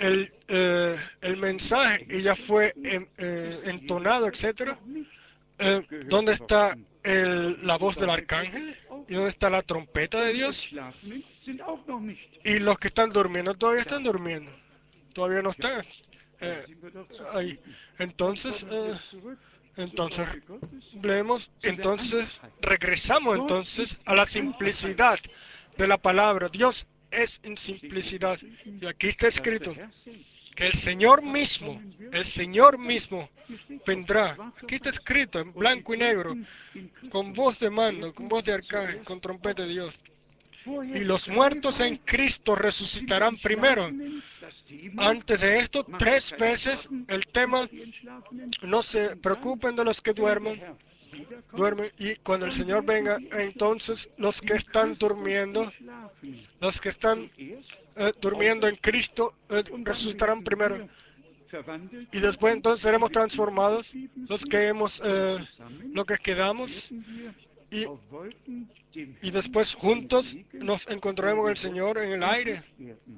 Der el Stimme des mensaje y ya fue Engelfürsten ist in jener entonado, Zeit etcétera, noch nicht ¿dónde gehört está worden. Die la voz del Posaune Gottes arcángel? auch ¿Y dónde nicht. está la trompeta de Und die Dios? Entschlafenen sind auch noch nicht Y los que están durmiendo todavía están da. durmiendo, todavía no Ja, están dann eh, sind wir doch ahí. zufrieden. Dann Entonces, kommen wir zurück zum entonces Worte Gottes, leemos, zu der entonces Einfachheit. regresamos Gott entonces ist a in la Einfachheit. simplicidad de la palabra. Dios es en Es steht hier simplicidad. geschrieben, Y aquí está dass der escrito Herr selbst que el Señor mismo, herabkommen wird. el Señor Und dann, mismo hier steht schon, vendrá. schwarz Aquí auf está weiß. escrito en Und die blanco y negro, Toten in con Christus voz de mando, con werden voz de arcángel, con zuerst trompeta de auferstehen. Dios. Y Vorher los muertos en dreimal Cristo sind die resucitarán primero. Entschlafenen, das Thema, Antes de esto, macht euch 3 keine veces Sorgen el tema, über die Entschlafenen. no se Und dann, preocupen de los que wenn der duermen, Herr wiederkommt, duermen, y cuando el dann Señor werden venga, die Entschlafenen, entonces los die que in están Christus durmiendo, entschlafenen, los que están zuerst durmiendo en auferstehen. Cristo, Und dann resucitarán werden primero. wir verwandelt Y después werden, entonces die seremos wir übrig transformados, geblieben los sind. que hemos, Und zusammen lo que quedamos, werden wir y, auf Wolken dem y Herrn después juntos entgegen nos vor encontraremos con dem el Rost Señor en el aire. entrückt werden.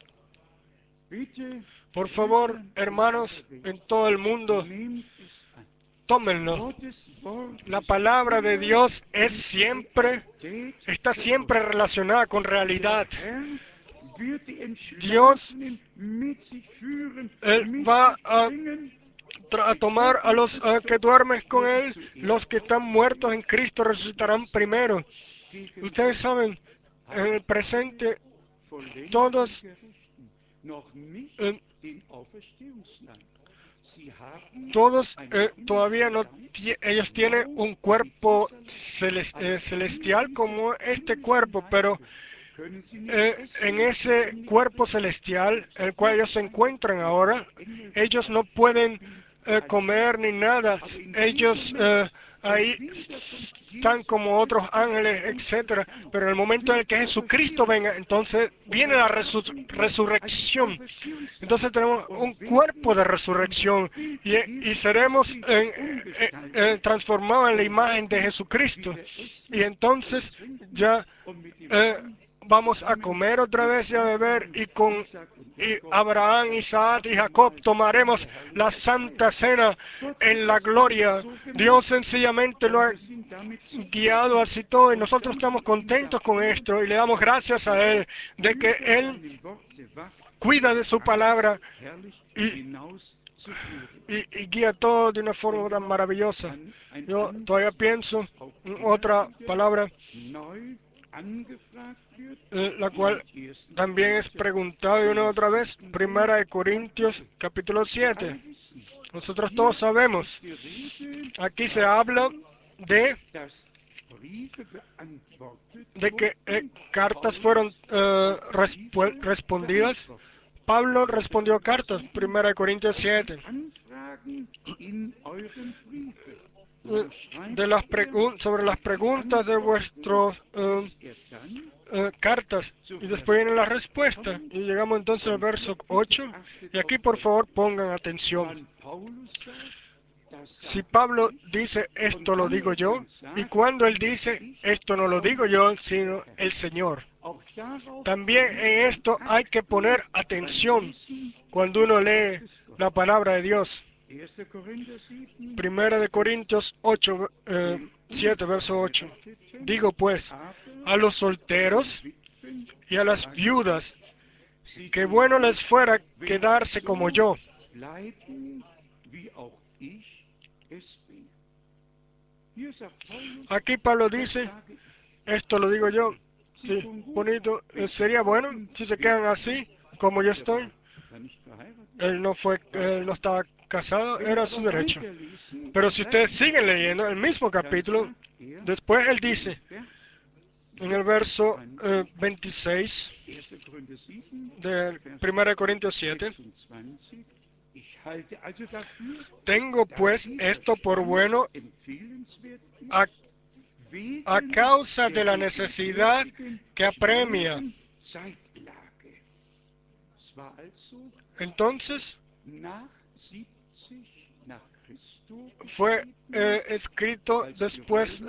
Bitte, Por favor, Brüder in hermanos, aller Welt, en todo el mundo, nehmt es an. tómenlo. Gottes Wort La ist palabra de immer Dios es mit siempre, Realität está siempre verbunden. relacionada con Der realidad. Herr wird die Dios Entschlafenen mit sich führen, Él mit va sich a bringen a tomar a los que duermen con Él. Los que están muertos en Cristo resucitarán primero. Ustedes saben, en el presente, todos eh, todavía no, ellos tienen un cuerpo celestial como este cuerpo, pero en ese cuerpo celestial, el cual ellos se encuentran ahora, ellos no pueden comer ni nada. Ellos ahí están como otros ángeles, etcétera. Pero en el momento en el que Jesucristo venga, entonces viene la resurrección. Entonces tenemos un cuerpo de resurrección y seremos transformados en la imagen de Jesucristo. Y entonces ya vamos a comer otra vez y a beber, y con Abraham, Isaac y Jacob tomaremos la santa cena en la gloria. Dios sencillamente lo ha guiado así todo, y nosotros estamos contentos con esto y le damos gracias a Él de que Él cuida de su palabra y guía todo de una forma tan maravillosa. Yo todavía pienso en otra palabra, la cual también es preguntada una y otra vez, Primera de Corintios capítulo 7. Nosotros todos sabemos, aquí se habla de que cartas fueron respondidas. Pablo respondió cartas, Primera de Corintios 7. Sobre las preguntas de vuestros cartas, y después vienen las respuestas, y llegamos entonces al verso 8, y aquí por favor pongan atención. Si Pablo dice esto lo digo yo, y cuando él dice esto no lo digo yo, sino el Señor, también en esto hay que poner atención cuando uno lee la palabra de Dios. Primera de Corintios 7, verso 8. Digo pues, a los solteros y a las viudas, que bueno les fuera quedarse como yo. Aquí Pablo dice, esto lo digo yo. Sí, bonito. Sería bueno si se quedan así, como yo estoy. Él no estaba casado, era su derecho. Pero si ustedes siguen leyendo el mismo capítulo, después él dice, en el verso 26 de 1 Corintios 7, tengo pues esto por bueno a causa de la necesidad que apremia. Entonces, fue escrito después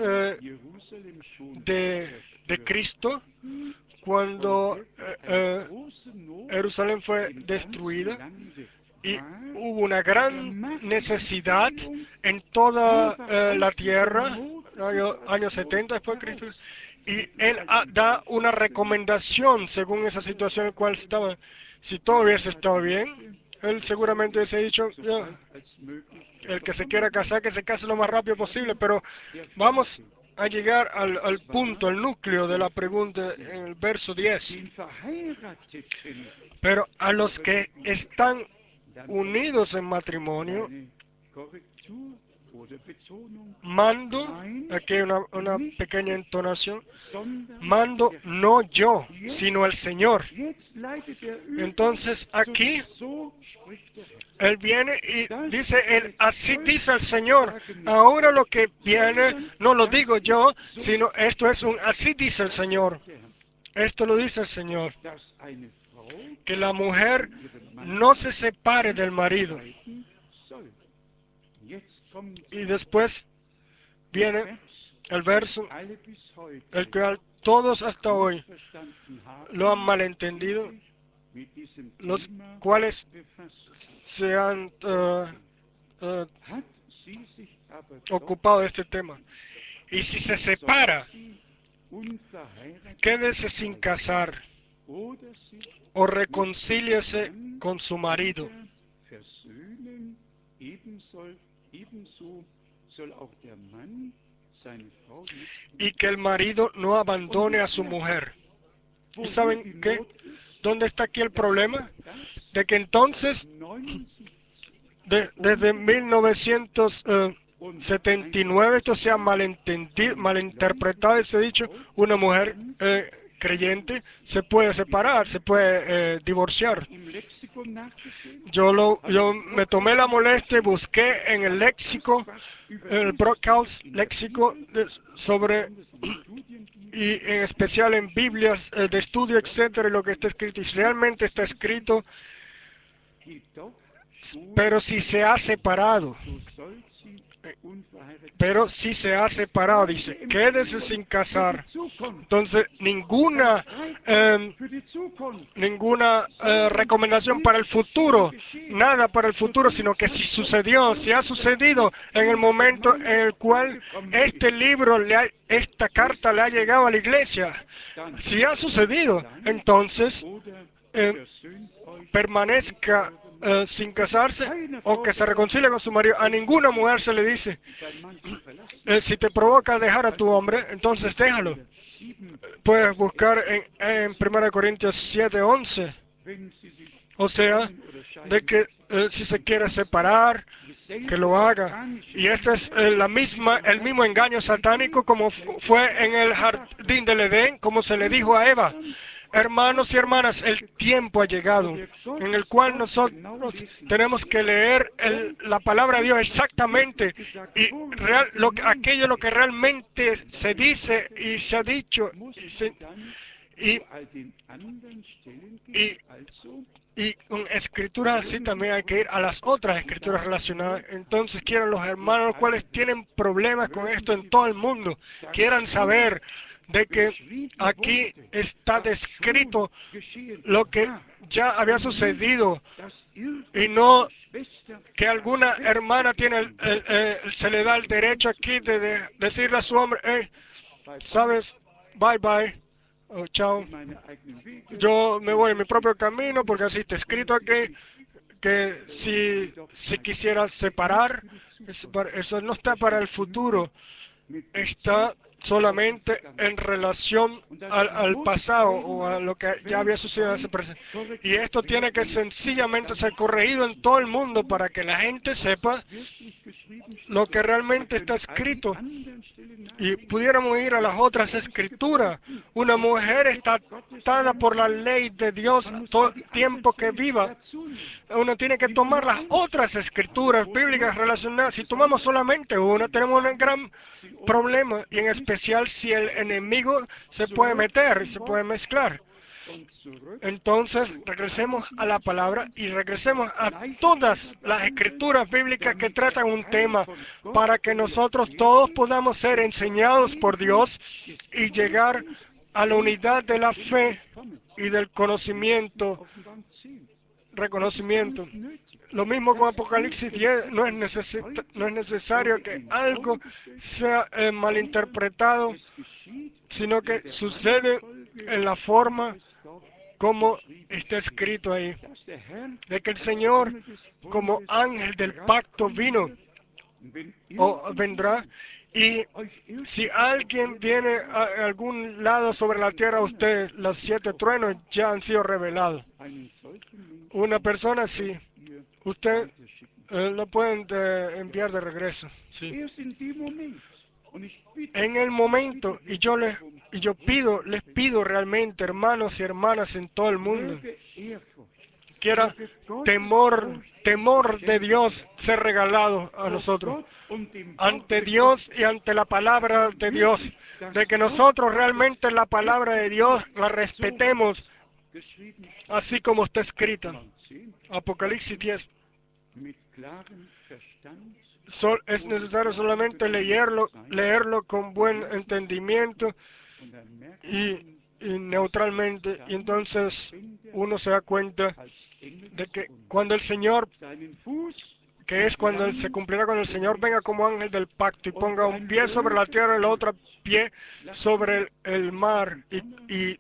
de Cristo, cuando Jerusalén fue destruida y hubo una gran necesidad en toda la tierra, años 70 después de Cristo, y él da una recomendación según esa situación en la cual estaba. Si todo hubiese estado bien, él seguramente se ha dicho, el que se quiera casar, que se case lo más rápido posible, pero vamos a llegar al punto, al núcleo de la pregunta en el verso 10. Pero a los que están unidos en matrimonio, mando, aquí hay una pequeña entonación, mando no yo, sino el Señor. Entonces aquí él viene y dice, así dice el Señor. Ahora lo que viene no lo digo yo, sino esto es un así dice el Señor. Esto lo dice el Señor. Que la mujer no se separe del marido. Y después viene el verso, el que todos hasta hoy lo han malentendido, los cuales se han ocupado de este tema. Y si se separa, quédese sin casar o reconcíliese con su marido. y que el marido no abandone a su mujer. ¿Y saben qué? ¿Dónde está aquí el problema? De que entonces, desde 1979, esto se ha malentendido, malinterpretado ese dicho. Una mujer creyente se puede separar, se puede divorciar. Yo me tomé la molestia y busqué en el léxico, en el Brockhaus léxico sobre, y en especial en Biblias de estudio, etcétera, lo que está escrito. Y realmente está escrito, pero si se ha separado. Pero si se ha separado, dice, quédese sin casar. Entonces, ninguna recomendación para el futuro, nada para el futuro, sino que si sucedió, si ha sucedido en el momento en el cual este libro, esta carta le ha llegado a la iglesia, si ha sucedido, entonces permanezca sin casarse o que se reconcilie con su marido. A ninguna mujer se le dice, si te provoca dejar a tu hombre, entonces déjalo. Puedes buscar en 1 Corintios 7:11. O sea, de que si se quiere separar, que lo haga. Y este es el mismo engaño satánico como fue en el jardín del Edén, como se le dijo a Eva. Hermanos y hermanas, el tiempo ha llegado en el cual nosotros tenemos que leer la palabra de Dios exactamente y aquello lo que realmente se dice y se ha dicho y con escrituras así también hay que ir a las otras escrituras relacionadas. Entonces quiero los hermanos los cuales tienen problemas con esto en todo el mundo, quieran saber de que aquí está descrito lo que ya había sucedido y no que alguna hermana tiene se le da el derecho aquí de decirle a su hombre, hey, sabes, bye bye, oh, chao, yo me voy en mi propio camino porque así está escrito aquí que si quisiera separar, eso no está para el futuro, está solamente en relación al pasado o a lo que ya había sucedido en ese presente. Y esto tiene que sencillamente ser corregido en todo el mundo para que la gente sepa lo que realmente está escrito. Y pudiéramos ir a las otras escrituras. Una mujer está atada por la ley de Dios todo el tiempo que viva. Uno tiene que tomar las otras escrituras bíblicas relacionadas. Si tomamos solamente una, tenemos un gran problema, y en especial si el enemigo se puede meter y se puede mezclar. Entonces, regresemos a la palabra y regresemos a todas las escrituras bíblicas que tratan un tema para que nosotros todos podamos ser enseñados por Dios y llegar a la unidad de la fe y del reconocimiento. Lo mismo con Apocalipsis 10, no es necesario que algo sea malinterpretado, sino que sucede en la forma como está escrito ahí, de que el Señor como ángel del pacto vino o vendrá, y si alguien viene a algún lado sobre la tierra, los 7 truenos ya han sido revelados. Una persona así, usted lo pueden enviar de regreso. Sí. En el momento, y yo les pido realmente, hermanos y hermanas en todo el mundo, quiera temor de Dios ser regalado a nosotros, ante Dios y ante la palabra de Dios, de que nosotros realmente la palabra de Dios la respetemos, así como está escrita. Apocalipsis 10. Es necesario solamente leerlo con buen entendimiento y neutralmente, y entonces uno se da cuenta de que cuando el Señor, que es cuando se cumplirá cuando el Señor venga como ángel del pacto y ponga un pie sobre la tierra y el otro pie sobre el mar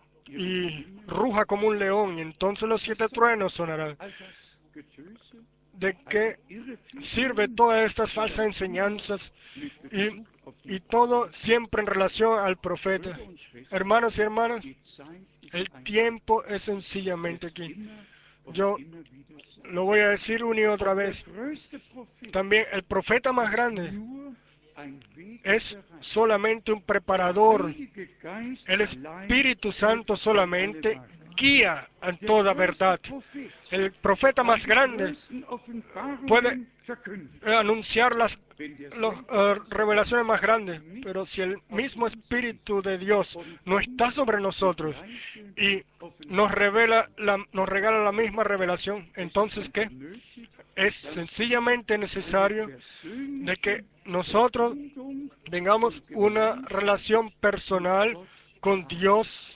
y ruja como un león, y entonces los 7 truenos sonarán. de qué sirve todas estas falsas enseñanzas y todo siempre en relación al profeta. Hermanos y hermanas, el tiempo es sencillamente aquí. Yo lo voy a decir una y otra vez. También el profeta más grande es solamente un preparador. El Espíritu Santo solamente guía en toda verdad. El profeta más grande puede anunciar las revelaciones más grandes, pero si el mismo Espíritu de Dios no está sobre nosotros y nos regala la misma revelación, entonces ¿qué? Es sencillamente necesario de que nosotros tengamos una relación personal con Dios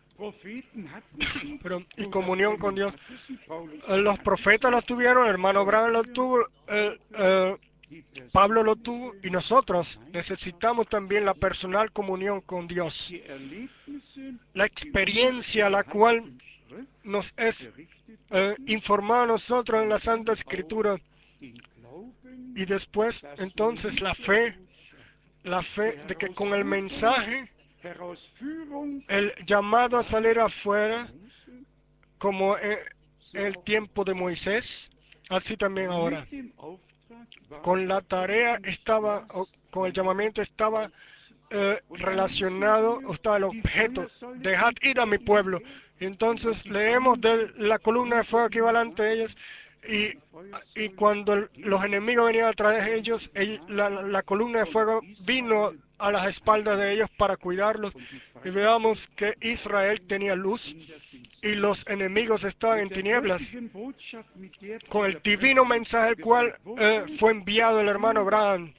y comunión con Dios. Los profetas lo tuvieron, el hermano Abraham lo tuvo, Pablo lo tuvo, y nosotros necesitamos también la personal comunión con Dios. La experiencia la cual nos es informada a nosotros en la Santa Escritura, y después entonces la fe de que con el mensaje, el llamado a salir afuera, como en el tiempo de Moisés, así también ahora. Con la tarea estaba, con el llamamiento estaba relacionado, estaba el objeto: dejad ir a mi pueblo. Entonces leemos de la columna de fuego que iba delante de ellos, y cuando los enemigos venían atrás de ellos, la columna de fuego vino a las espaldas de ellos para cuidarlos. Y veamos que Israel tenía luz y los enemigos estaban en tinieblas. Con el divino mensaje el cual fue enviado el hermano Abraham,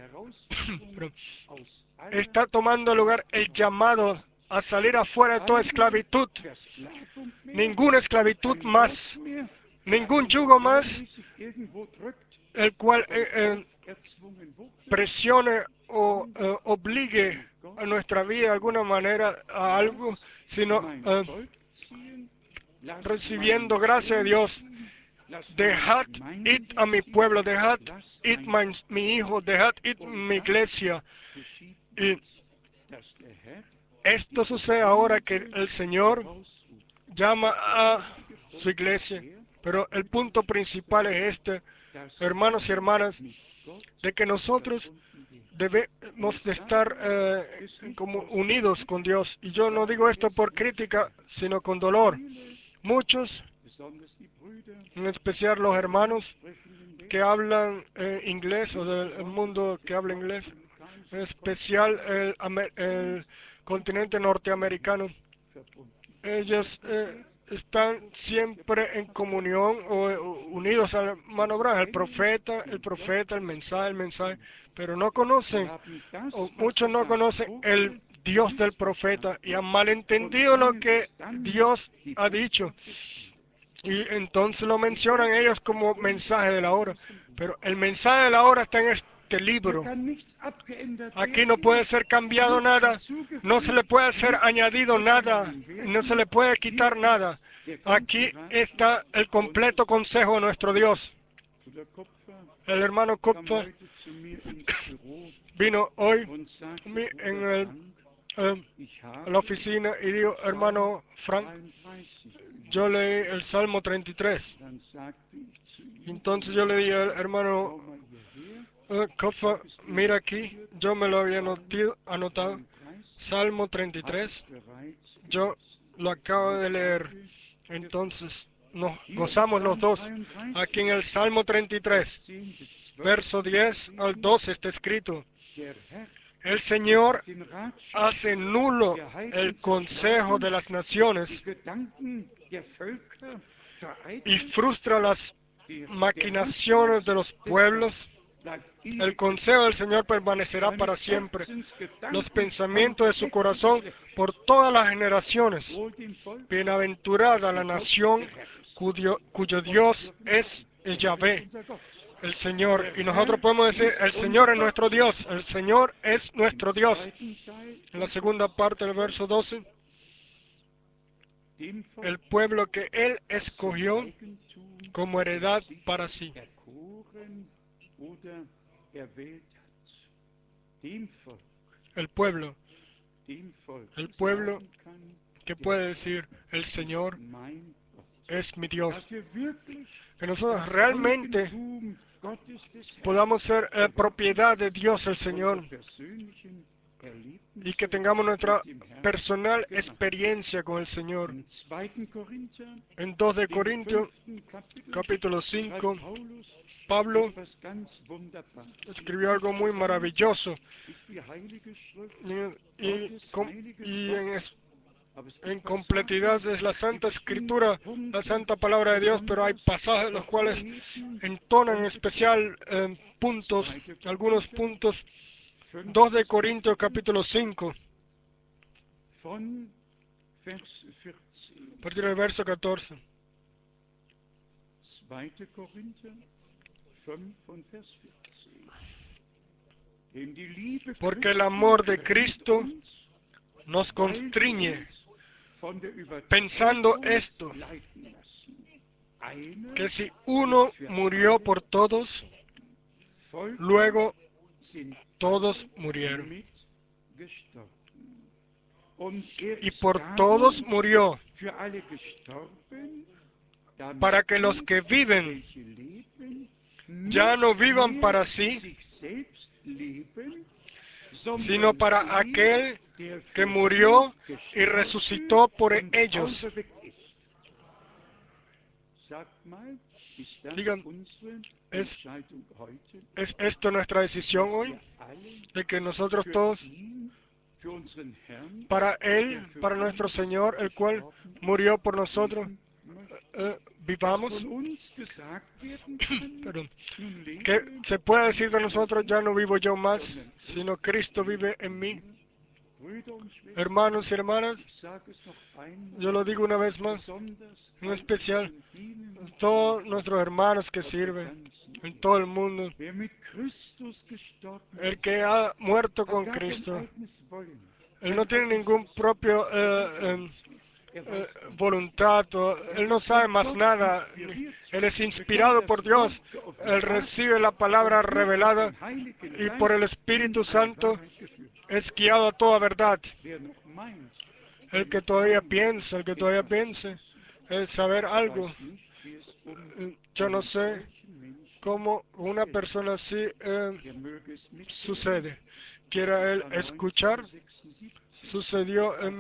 está tomando lugar el llamado a salir afuera de toda esclavitud. Ninguna esclavitud más, ningún yugo más, el cual presione o obligue a nuestra vida de alguna manera a algo, sino recibiendo gracia de Dios. Dejad ir a mi pueblo, dejad ir mi hijo, dejad ir mi iglesia. Y esto sucede ahora que el Señor llama a su iglesia. Pero el punto principal es este, hermanos y hermanas, de que nosotros debemos de estar como unidos con Dios. Y yo no digo esto por crítica, sino con dolor. Muchos, en especial los hermanos que hablan inglés, o del mundo que habla inglés, en especial el continente norteamericano, ellos están siempre en comunión o unidos al hermano Abraham, el profeta, el mensaje, pero no conocen, o muchos no conocen el Dios del profeta, y han malentendido lo que Dios ha dicho. Y entonces lo mencionan ellos como mensaje de la hora. Pero el mensaje de la hora está en este libro. Aquí no puede ser cambiado nada. No se le puede ser añadido nada. No se le puede quitar nada. Aquí está el completo consejo de nuestro Dios. El hermano Kupfer vino hoy en la oficina y dijo: hermano Frank, yo leí el Salmo 33. Entonces yo le dije al hermano Kupfer: mira aquí, yo me lo había anotado. Salmo 33, yo lo acabo de leer. Entonces nos gozamos los dos. Aquí en el Salmo 33, verso 10 al 12 está escrito: el Señor hace nulo el consejo de las naciones y frustra las maquinaciones de los pueblos. El consejo del Señor permanecerá para siempre, los pensamientos de su corazón por todas las generaciones. Bienaventurada la nación cuyo Dios es el Yahvé, el Señor. Y nosotros podemos decir: el Señor es nuestro Dios, el Señor es nuestro Dios. En la segunda parte del verso 12, dem Volk, el pueblo que Él das zum escogió Eigentum como für heredad sich para sí. erkoren oder erwählt hat. Dem El pueblo Volk el pueblo sagen kann, que der puede decir, el ist Señor mein Gott. es mi Dios. Dass wir wirklich Que nosotros das realmente Eigentum Gottes des Herrn podamos ser propiedad de Dios el unser Señor persönlichen y Erlebnisse que tengamos nuestra mit dem Herrn personal gemacht. experiencia con el Señor. Im 2. Korinther, En 2 de dem Corintios 5. Kapitel, capítulo schreibt 5, Paulus Pablo etwas ganz Wunderbares. escribió algo muy maravilloso Ist die Heilige Schrift, y, y Gottes com- heiliges y Wort. en, es- Aber es en gibt completidad Passagen, es la die Santa bestimmte Escritura, la Punkte Santa Palabra de Dios, pero hay besonders pasajes los cuales hervorheben entonan en und especial betonen. puntos, 2. algunos Korinther, puntos. 5. 2 de Corintios Kapitel, capítulo 5, von Vers 14. a partir del verso 14. 2. Korinther 5 von Vers 14. Denn die Liebe Porque el Christi amor de drängt Cristo uns, nos weil wir constriñe, uns von der pensando Übertretung esto, leiten lassen. Einer que si ist uno für murió alle por todos, gestorben. Folglich luego sind todos alle murieron. mit gestorben. Und er Y ist por darum todos murió, für alle gestorben, damit para que los die, que viven welche leben, ya no nicht vivan mehr para sí, sich selbst leben, sino sondern para dem, aquel der que für murió sie y gestorben resucitó por und ellos. auferweckt ist. Sagt mal, ist das Digan, unsere ¿es, Entscheidung heute, es esto nuestra decisión dass hoy? wir alle De que nosotros für todos, ihn, für unseren Herrn, para der Él, für para nuestro uns Señor, el cual gestorben murió ist, por nosotros, leben möchten? Dass vivamos? von uns gesagt werden kann, Perdón. nun Que lebe se puede decir nicht de mehr nosotros, ya no vivo yo más, sondern sino Christus Cristo lebt vive in en mí. mir. Brüder und Schwestern, Hermanos y hermanas, ich sage es noch einmal, yo lo digo una vez más, besonders en all especial, unseren Dienenden todos nuestros hermanos que auf der sirven ganzen en Erde. todo el mundo, Wer mit Christus gestorben el ist, que ha muerto hat con gar kein Cristo, eigenes Wollen, él no kein tiene eigenes ningún Wissen. propio Er will gar nichts mehr. Er weiß gar nichts. voluntad, Er él no wird sabe von más Gott nada, inspiriert, él es bekommt inspirado das por Dios, Wort él geoffenbart recibe la palabra und wird durch revelada den Heiligen y por el Geist in Espíritu alle Santo Wahrheit geführt. es guiado a toda verdad. Wer noch meint, er El que möchte todavía eines piensa, el que todavía etwas zu piense, wissen, el saber algo, weiß nicht, wie es yo no einen sé solchen Menschen cómo una bestellt persona ist. así Er möge es mithören. sucede. Das Quiera él geschah escuchar, 1976. sucedió en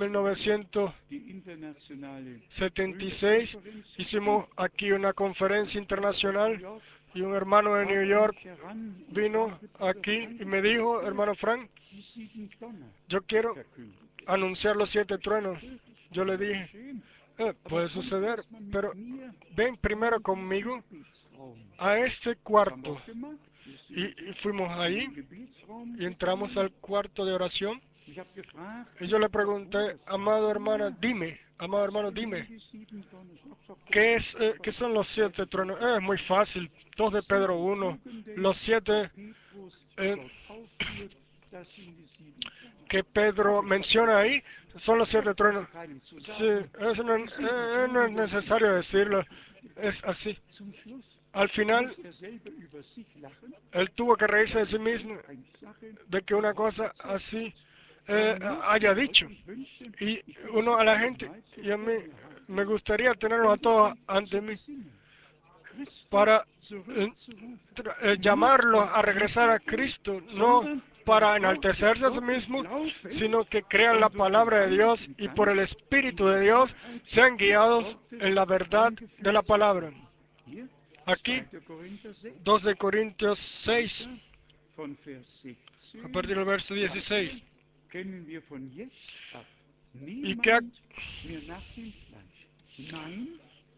Die internationale 1976. Brüderkonferenz Hicimos aquí una conferencia ein Bruder aus New internacional York y un hermano de trat New an York mich heran und vino sagte, Bruder aquí Frank, y ich me dijo, möchte hermano Frank, die 7 Donner yo quiero verkündigen. anunciar los 7 Ich truenos. sagte, das Yo kann le ja dije, geschehen. Aber puede kommt suceder, erst mal mit pero mir ven primero in diesen conmigo Gebetsraum. a este Das haben wir cuarto. auch gemacht. Wir Y sind fuimos in ahí den Gebetsraum y entramos gegangen. al cuarto de oración. Ich habe gefragt, Y yo le ja pregunté, Bruder, amado sag hermana, mal, dime, amado was hermano, sind denn dime, die 7 Donner? Sag, ¿qué, das ist qué einfach son los 7 truenos? selbstverständlich. Es muy fácil, 2 de Das sind Pedro die 1, Tugenden, los die 7 Petrus eh, dort aufführt. Das sind die 7 Donner. que Ach, Pedro ich sagte, menciona ahí, son los das 7 brauchst du truenos. keinem zu Sí, sagen. eso no, Die 7 no es Tugenden sind necesario decirlo, selbstverständlich. es así. Zum Schluss Al final, muss er selber über sich lachen, él tuvo que reírse de dass sí er mismo solch eine Sache de que una überhaupt cosa erzählt así hat. Man muss die haya Leute, dicho. ich wünschte, Y ich könnte uno sie a la alle gente, mal so y a vor mí mir me haben gustaría tenerlos a und todos sie ante zu mí besinnen, Christus para zurückzurufen. Nicht llamarlos um a regresar a Anbetung, Cristo, no sondern der para Worte enaltecerse a sí Gottes mismo, sino glaubend que crean la und durch den palabra de Dios Heiligen y por el Geist in Espíritu de die Dios Wahrheit sean des guiados en Wortes la verdad de la eingeführt zu palabra. werden. Hier Aquí, 2. Korinther 2 6, de Corintios 6, weiter von Vers a 16. partir del verso Dafür 16. kennen wir von jetzt ab Y que niemand mehr nach dem Fleisch. Nein,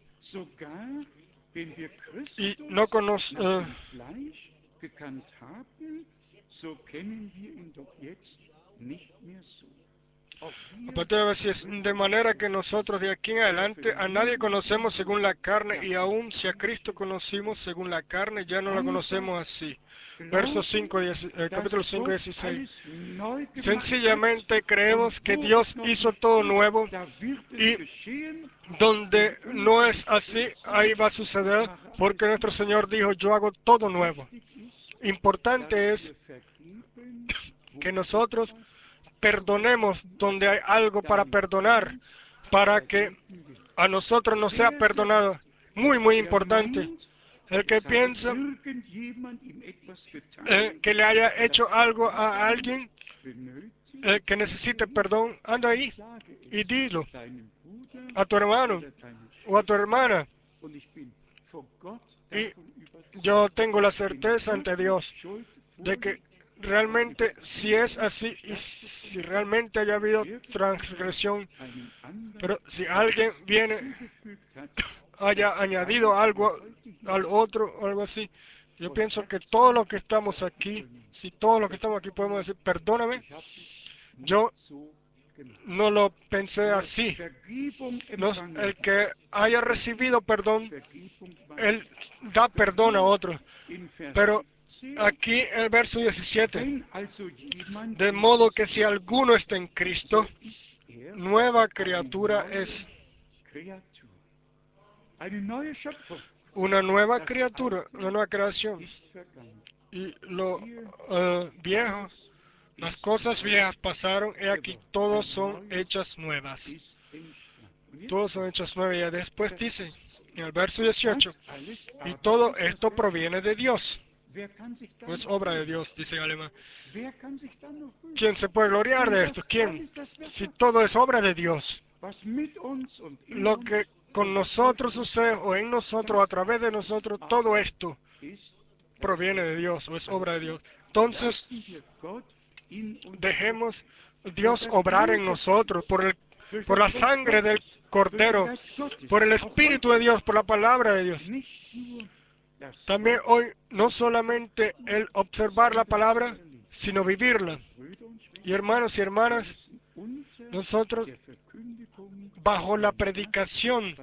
sogar wenn wir y no Christus conoce, nach dem Fleisch gekannt haben, so kennen wir ihn doch jetzt nicht mehr so. A partir del verso 10, de manera que nosotros de aquí en adelante a nadie conocemos según la carne, y aun si a Cristo conocimos según la carne, ya no lo conocemos así. Verso 5, capítulo 5, 16. Sencillamente creemos que Dios hizo todo nuevo, y donde no es así, ahí va a suceder, porque nuestro Señor dijo, yo hago todo nuevo. Importante es que nosotros perdonemos donde hay algo para perdonar, para que a nosotros nos sea perdonado. Muy, muy importante. El que piensa que le haya hecho algo a alguien que necesite perdón, anda ahí y dilo a tu hermano o a tu hermana. Y yo tengo la certeza ante Dios de que realmente si es así y si realmente haya habido transgresión, pero si alguien viene, haya añadido algo al otro o algo así, yo pienso que todos los que estamos aquí, si todos los que estamos aquí podemos decir, perdóname, yo no lo pensé así. El que haya recibido perdón, él da perdón a otro. Pero aquí el verso 17, de modo que si alguno está en Cristo, nueva criatura es. Una nueva criatura, una nueva creación. Y lo viejo, las cosas viejas pasaron, y aquí todos son hechas nuevas. Todos son hechas nuevas. Y después dice, en el verso 18, y todo esto proviene de Dios. O es obra de Dios, dice en alemán. ¿Quién se puede gloriar de esto? ¿Quién? Si todo es obra de Dios. Lo que con nosotros sucede, o en nosotros, o a través de nosotros, todo esto proviene de Dios, o es obra de Dios. Entonces, dejemos Dios obrar en nosotros por la sangre del Cordero, por el Espíritu de Dios, por la palabra de Dios. También hoy, no solamente el observar la palabra, sino vivirla. Y hermanos y hermanas, nosotros, bajo la predicación,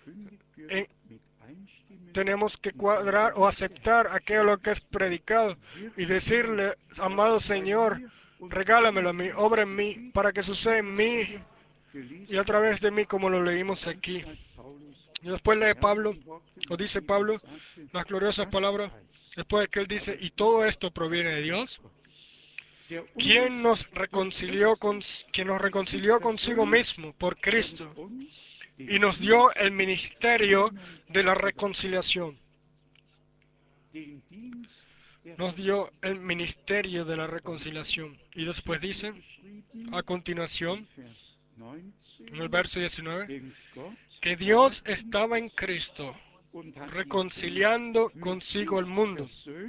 tenemos que cuadrar o aceptar aquello que es predicado y decirle, amado Señor, regálamelo a mí, obra en mí, para que suceda en mí y a través de mí, como lo leímos aquí. Y después lee Pablo, o dice Pablo, las gloriosas palabras, después de que él dice, y todo esto proviene de Dios, quien nos reconcilió consigo mismo por Cristo y nos dio el ministerio de la reconciliación. Nos dio el ministerio de la reconciliación. Y después dice, a continuación, en el verso 19, que Dios estaba en Cristo, reconciliando consigo el mundo.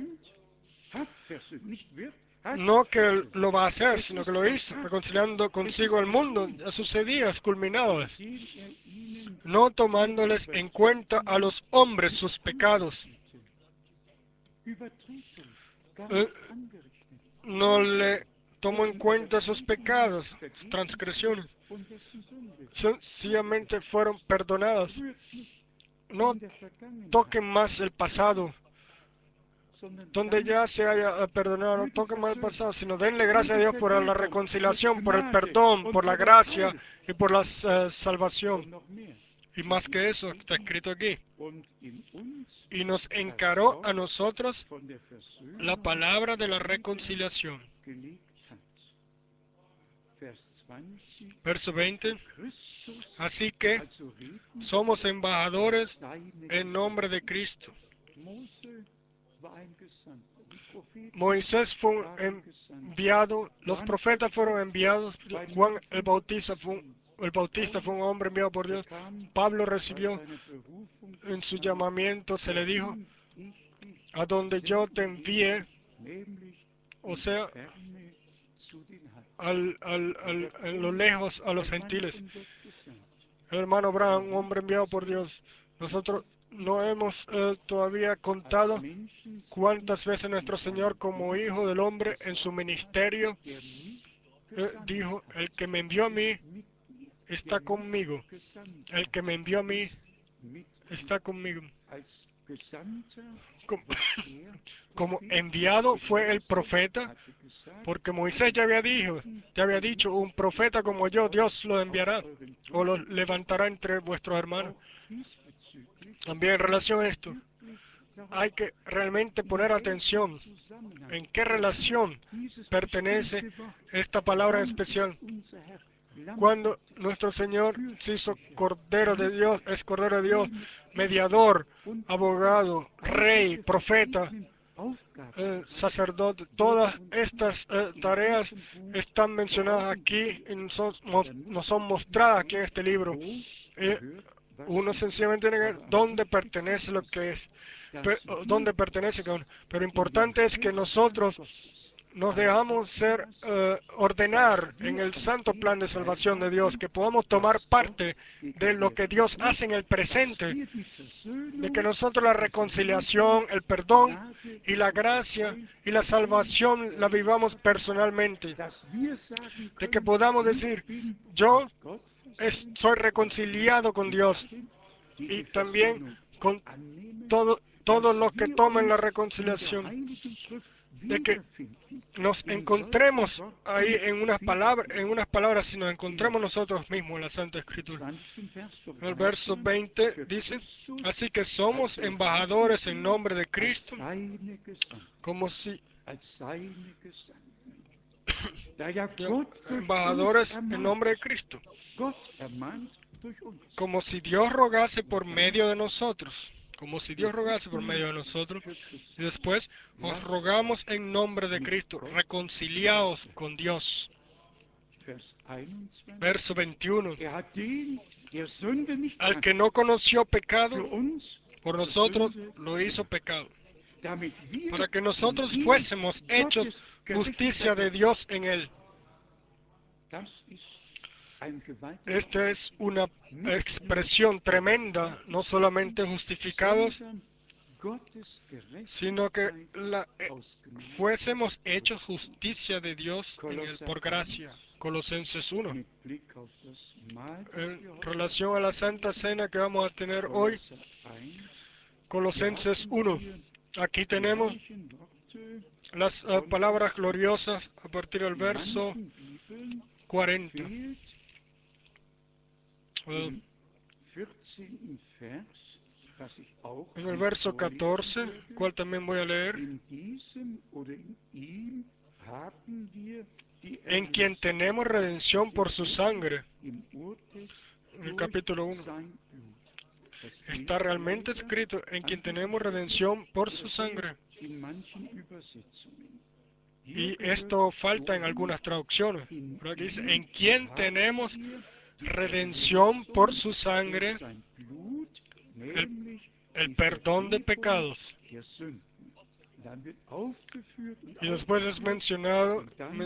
No que lo va a hacer, sino que lo hizo, reconciliando consigo el mundo a sus días culminados, no tomándoles en cuenta a los hombres sus pecados. No le tomó en cuenta sus pecados, sus transgresiones. Sencillamente fueron perdonados. No toquen más el pasado. Donde ya se haya perdonado, no toquen más el pasado, sino denle gracias a Dios por la reconciliación, por el perdón, por la gracia y por la salvación. Y más que eso, está escrito aquí. Y nos encaró a nosotros la palabra de la reconciliación. Verso 20. Así que somos embajadores en nombre de Cristo. Moisés fue enviado, los profetas fueron enviados, Juan el Bautista fue un hombre enviado por Dios. Pablo recibió en su llamamiento, se le dijo, a donde yo te envié, o sea, en lo lejos a los gentiles. El hermano Abraham, un hombre enviado por Dios. Nosotros no hemos todavía contado cuántas veces nuestro Señor como Hijo del Hombre en su ministerio dijo, el que me envió a mí está conmigo. El que me envió a mí está conmigo. Como, como enviado fue el profeta, porque Moisés ya había dicho, un profeta como yo, Dios lo enviará o lo levantará entre vuestros hermanos. También en relación a esto, hay que realmente poner atención en qué relación pertenece esta palabra en especial. Cuando nuestro Señor se hizo Cordero de Dios, es Cordero de Dios, mediador, abogado, rey, profeta, sacerdote, todas estas tareas están mencionadas aquí y nos son mostradas aquí en este libro. Uno sencillamente tiene que ver dónde pertenece lo que es, dónde pertenece cada uno. Pero importante es que nosotros nos dejamos ordenar en el santo plan de salvación de Dios, que podamos tomar parte de lo que Dios hace en el presente, de que nosotros la reconciliación, el perdón y la gracia y la salvación la vivamos personalmente, de que podamos decir, yo soy reconciliado con Dios y también con todos los que tomen la reconciliación, de que nos encontremos ahí en unas palabras, si nos encontremos nosotros mismos en la Santa Escritura. El verso 20 dice, así que somos embajadores en nombre de Cristo, como si embajadores en nombre de Cristo, como si Dios rogase por medio de nosotros, como si Dios rogase por medio de nosotros, y después os rogamos en nombre de Cristo, reconciliaos con Dios. Verso 21. Al que no conoció pecado, por nosotros lo hizo pecado, para que nosotros fuésemos hechos justicia de Dios en él. Esta es una expresión tremenda, no solamente justificados, sino que fuésemos hechos justicia de Dios en él por gracia. Colosenses 1. En relación a la Santa Cena que vamos a tener hoy, Colosenses 1. Aquí tenemos las palabras gloriosas a partir del verso 40. En el verso 14, cual también voy a leer, en quien tenemos redención por su sangre. En el capítulo 1 está realmente escrito, en quien tenemos redención por su sangre. Y esto falta en algunas traducciones, pero aquí dice, en quien tenemos redención por su sangre, el perdón de pecados. Y después es mencionado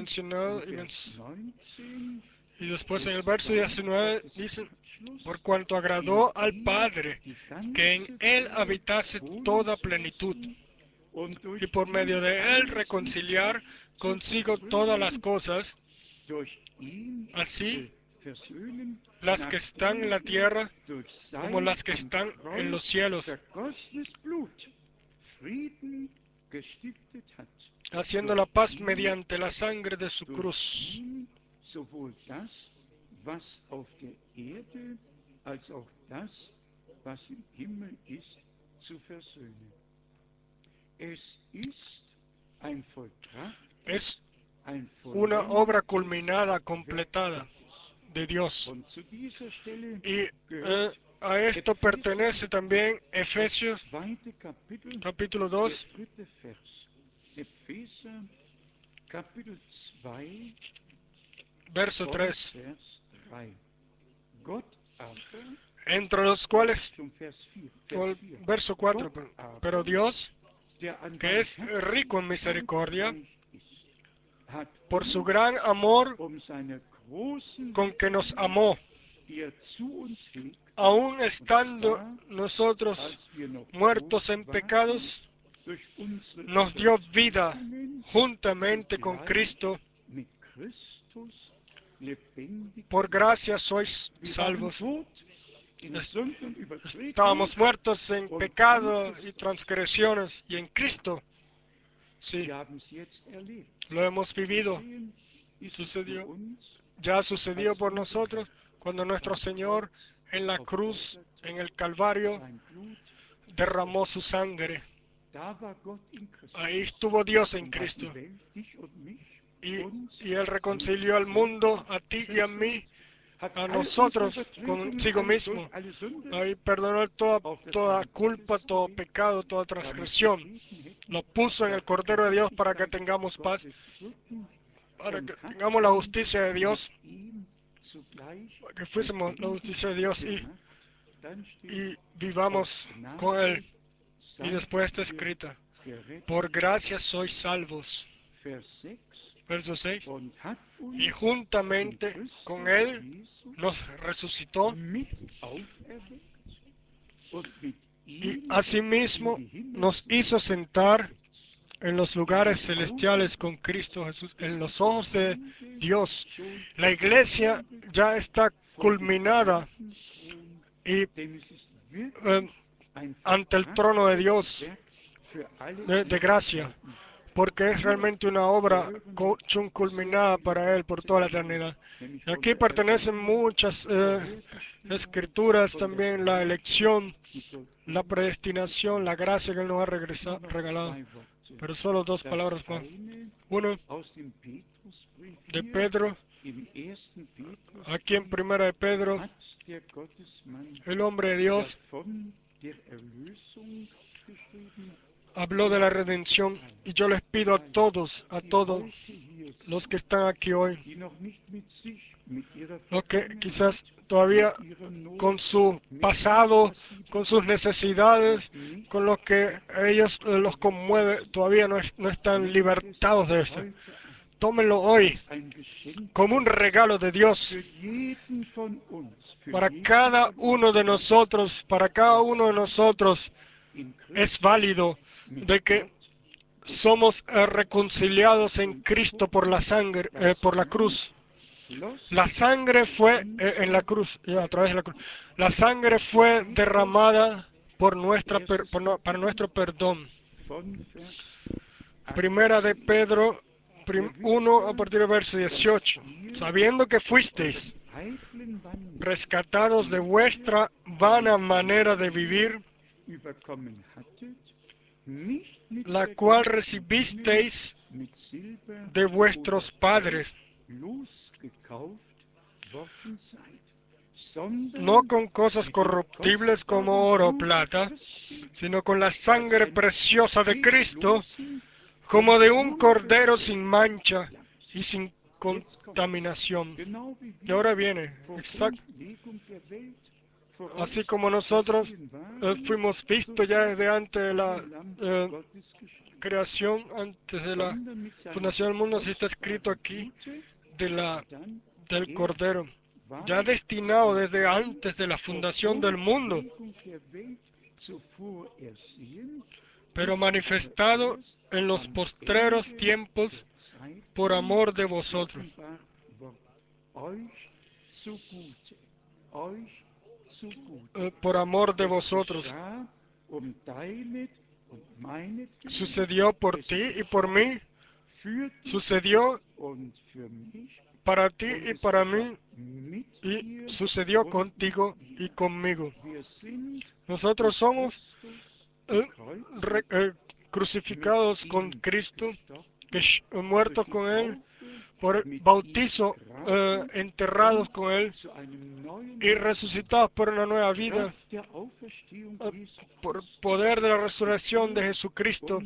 y después en el verso 19 dice, por cuanto agradó al Padre que en Él habitase toda plenitud, y por medio de Él reconciliar consigo todas las cosas, así las que están en la tierra como las que están en los cielos, haciendo la paz mediante la sangre de su cruz. Es una obra culminada, completada de Dios. Y a esto pertenece también Efesios capítulo 2, verso 3, entre los cuales, verso 4, pero Dios, que es rico en misericordia, por su gran amor con que nos amó, aun estando nosotros muertos en pecados, nos dio vida juntamente con Cristo. Por gracia sois salvos. Estábamos muertos en pecado y transgresiones, y en Cristo, sí, lo hemos vivido. Sucedió, ya sucedió por nosotros cuando nuestro Señor en la cruz, en el Calvario, derramó su sangre. Ahí estuvo Dios en Cristo. Y Él reconcilió al mundo, a ti y a mí, a nosotros consigo mismo. Ahí perdonó toda culpa, todo pecado, toda transgresión. Lo puso en el Cordero de Dios para que tengamos paz, para que tengamos la justicia de Dios, para que fuésemos la justicia de Dios y vivamos con Él. Y después está escrita: por gracia sois salvos. Verso 6. Y juntamente con Él nos resucitó y asimismo nos hizo sentar en los lugares celestiales con Cristo Jesús, en los ojos de Dios. La iglesia ya está culminada y ante el trono de Dios de gracia, porque es realmente una obra culminada para Él por toda la eternidad. Y aquí pertenecen muchas escrituras, también la elección, la predestinación, la gracia que Él nos ha regalado. Pero solo dos palabras más. Uno de Pedro, aquí en Primera de Pedro, el hombre de Dios habló de la redención, y yo les pido a todos los que están aquí hoy, los que quizás todavía con su pasado, con sus necesidades, con lo que ellos los conmueve, todavía no están libertados de eso. Tómenlo hoy como un regalo de Dios para cada uno de nosotros. Para cada uno de nosotros es válido de que somos reconciliados en Cristo por la sangre, por la cruz. La sangre fue en la cruz, a través de la cruz. La sangre fue derramada para nuestro perdón. Primera de Pedro 1 a partir del verso 18. Sabiendo que fuisteis rescatados de vuestra vana manera de vivir, la cual recibisteis de vuestros padres, no con cosas corruptibles como oro o plata, sino con la sangre preciosa de Cristo, como de un cordero sin mancha y sin contaminación. Y ahora viene, exacto, así como nosotros fuimos vistos ya desde antes de la creación, antes de la fundación del mundo, así está escrito aquí del Cordero, ya destinado desde antes de la fundación del mundo, pero manifestado en los postreros tiempos por amor de vosotros. Por amor de vosotros. Sucedió por ti y por mí. Sucedió para ti y para mí. Y sucedió contigo y conmigo. Nosotros somos crucificados con Cristo, muertos con Él, por el bautizo, enterrados con Él y resucitados por una nueva vida, por el poder de la resurrección de Jesucristo.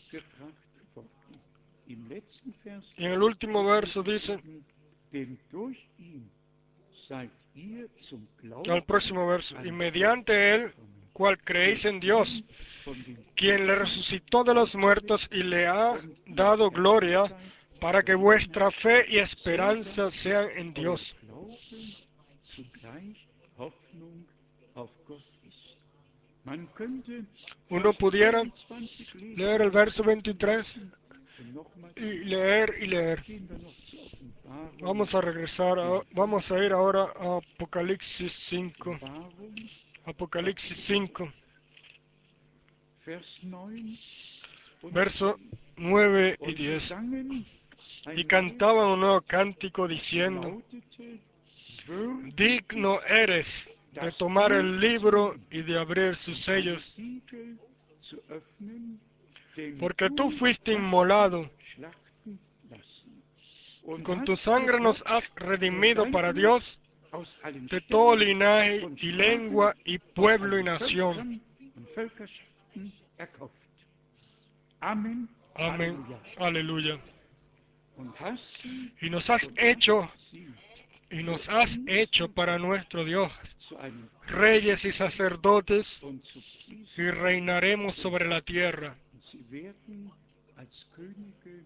Y en el último verso dice, al próximo verso, y mediante Él, cual creéis en Dios, quien le resucitó de los muertos y le ha dado gloria, para que vuestra fe y esperanza sean en Dios. Uno pudiera leer el verso 23 y leer. Vamos a regresar, vamos a ir ahora a Apocalipsis 5. Offenbarung, Apocalipsis 5, Vers 9 und versos 10. 9 y Und sie 10. sangen Y ein cantaban un neues nuevo cántico diciendo: lautete, würdig Digno ist eres de das tomar Buch el zu libro nehmen y de abrir und sus seine sellos, Siegel zu öffnen, denn porque tú du fuiste hast dich inmolado, schlachten lassen y und con tu hast für sangre nos Gott, has der redimido dein para Gott Dios aus allen de todo Stämmen linaje und y Sprachen lengua y und pueblo y allen nación. Völkern und Völkerschaften erkauft. Amen. Amén. Halleluja. Aleluya. Und hast sie Y nos has und hecho, machst sie y für nos has hecho unseren para Gott nuestro Dios, zu einem reyes y Königreich sacerdotes, und zu y Priestern, reinaremos sobre la tierra. und sie werden als Könige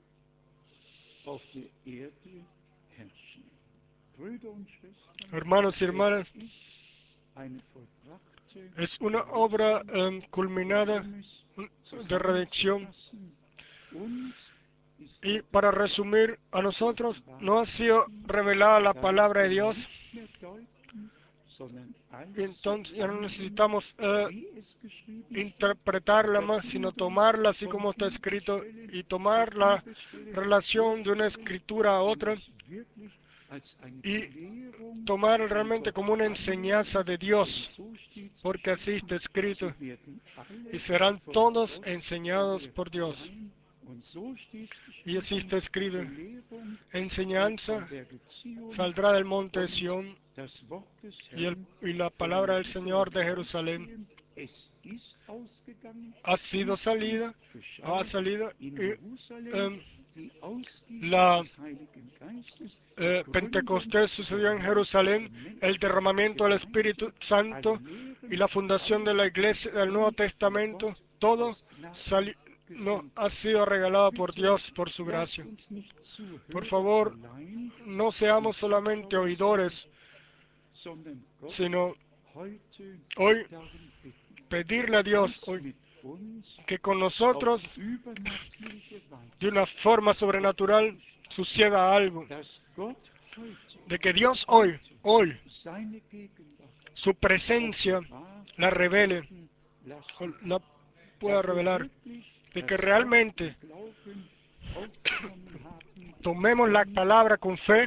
auf der Erde herrschen. Brüder und Schwestern, Hermanos y hermanas, es ist eine vollbrachte es una obra Erlösung, culminada um es de redención. zusammenzufassen. Uns ist Y Gottes para Wort resumir, a nosotros no ha geoffenbart sido worden, revelada la damit palabra de wir Dios, nicht mehr deuten, sondern y alles so entonces ya no annehmen, necesitamos wie es geschrieben steht, interpretarla más, sino Verbindung tomarla así von como está escrito Bibelstelle y zu tomar la Bibelstelle relación de una herstellen escritura a und otra es wirklich als eine y Belehrung tomar von realmente Gott como una enseñanza annehmen, de denn Dios, so steht es porque así geschrieben, está escrito, sie werden y alle serán von todos Gott enseñados gelehrt por Dios. sein. Und so steht es Y así geschrieben, está escrito: Belehrung geht vom enseñanza Berge Zion saldrá del monte de und Sión, das Wort des y, Herrn y la von palabra del Señor Jerusalem de Jerusalén ausgehen. Es ist ausgegangen ha sido und so salida, ha geschah salido, in y Jerusalem die Ausgießung la des Heiligen Geistes, die Gründung Pentecostés der sucedió en Jerusalén, el neutestamentlichen derramamiento del Espíritu Gemeinde, alle Santo y Lehren, la fundación de alles la Iglesia ist del Nuevo uns von Testamento. Gott Todo aus Gnaden no geschenkt. ha sido regalado por Bitte Dios, por su lasst gracia. uns nicht Por Zuhörer favor, allein no und seamos solamente Zuschauer sein, oidores, sondern Gott sino heute hoy darum bitten, pedirle a Dios dass hoy mit uns que con auf nosotros, übernatürliche de una Weise forma etwas sobrenatural, geschieht, suceda algo. dass Gott heute, De que Dios heute hoy, seine Gegenwart su presencia offenbar la revele, werden o lassen la kann, pueda dass wir revelar, wirklich de que das Wort im realmente Glauben aufgenommen haben tomemos la und palabra con fe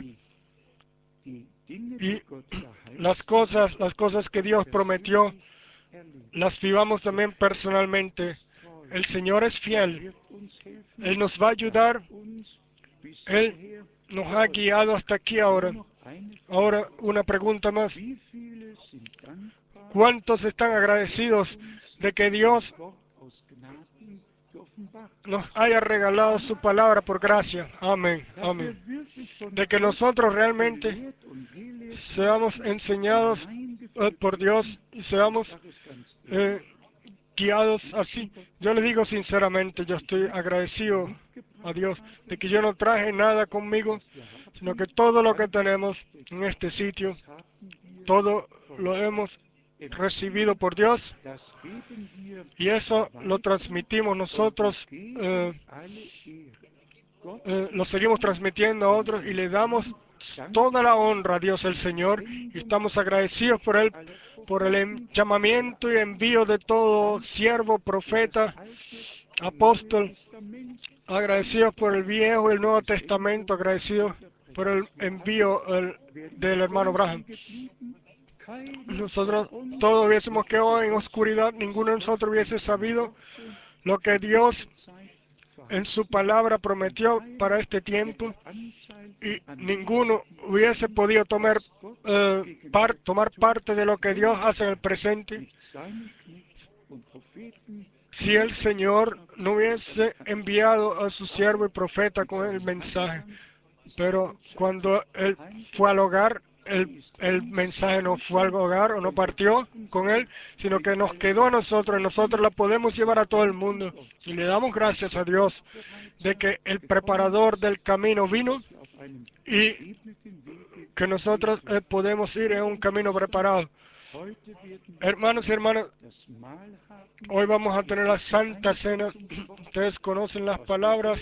die Dinge, die y Gott verheißen hat, las cosas que auch Dios prometió, persönlich erleben. las vivamos Der también Herr personalmente. ist treu. El Señor es Er fiel, wird uns helfen. Él nos va a Er hat ayudar, uns bis Él hierher nos ha geholfen. guiado hasta aquí Nur ahora. noch eine Ahora Frage. una pregunta más. Wie viele sind dankbar, ¿Cuántos están dass Gott agradecidos uns de que sein Dios Wort aus Gnaden geoffenbart nos hat? haya regalado su Amen. palabra por gracia? Amén, Dass wir amén. wirklich von De que Gott nosotros realmente belehrt und gelehrt seamos werden, enseñados hineingeführt por Dios werden. y Ich seamos sage es ganz eh, ehrlich, guiados ich bin así. Gott Yo le digo dankbar, sinceramente, yo dass ich estoy nichts agradecido a mitgebracht Dios de habe. que yo no traje nada Das, conmigo, was wir sino haben, que todo lo que an dieser tenemos Stelle, en este sitio, das haben wir todo von lo Gott hemos recibido empfangen. por Dios, Das geben wir y eso lo weiter transmitimos und wir nosotros, geben alle Ehre. Gott lo dem seguimos Herrn transmitiendo a und otros y sind le damos ihm toda la dankbar honra a Dios für el die Señor, y Sendung estamos des agradecidos por Knechts Él, aller por el Propheten, aller llamamiento y envío de Apostel, todo ganz siervo, für das profeta, Alte und Neue apóstol, Testament, agradecidos por el dankbar Viejo y el für Nuevo die Testamento, Sendung des agradecidos Bruders por el Wir alle envío wären del im hermano Dunkeln Braham. geblieben, keiner von Nosotros uns todos hubiésemos hätte quedado en gewusst, oscuridad, dass ninguno de Gott nosotros hubiese uns seine sabido Worte lo que für Dios diese Zeit en su verheißen hat palabra und prometió para keiner este tiempo, hätte Anteil y an dem ninguno haben hubiese können, podido was Gott gegenwärtig tomar tut, parte de lo que Dios wenn hace en el der Herr presente nicht seinen Knecht und Propheten si el mit der Señor Botschaft no gesandt hubiese hat. enviado a su siervo Aber y profeta mit con el seinem mensaje. Heimgang ist die Pero Botschaft cuando nicht Él fue al heimgegangen. hogar, Sie ist el uns mensaje no fue al erhalten hogar o no und wir partió dürfen con sie Él, sino in que nos alle quedó a Welt nosotros y nosotros tragen. la podemos Wir llevar a todo el danken mundo. Gott, Y le damos dass gracias der a Dios de Wegbereiter que el gekommen preparador ist del camino und vino dass wir auf einem y geebneten Wege que gehen nosotros dürfen. podemos ir en Brüder un und camino Schwestern, preparado. heute werden wir Hermanos y dann hermanas, das Mahl haben. hoy vamos a Ich tener la lese die Santa Cena. Einsetzungsworte Ustedes conocen las aus palabras Matthäus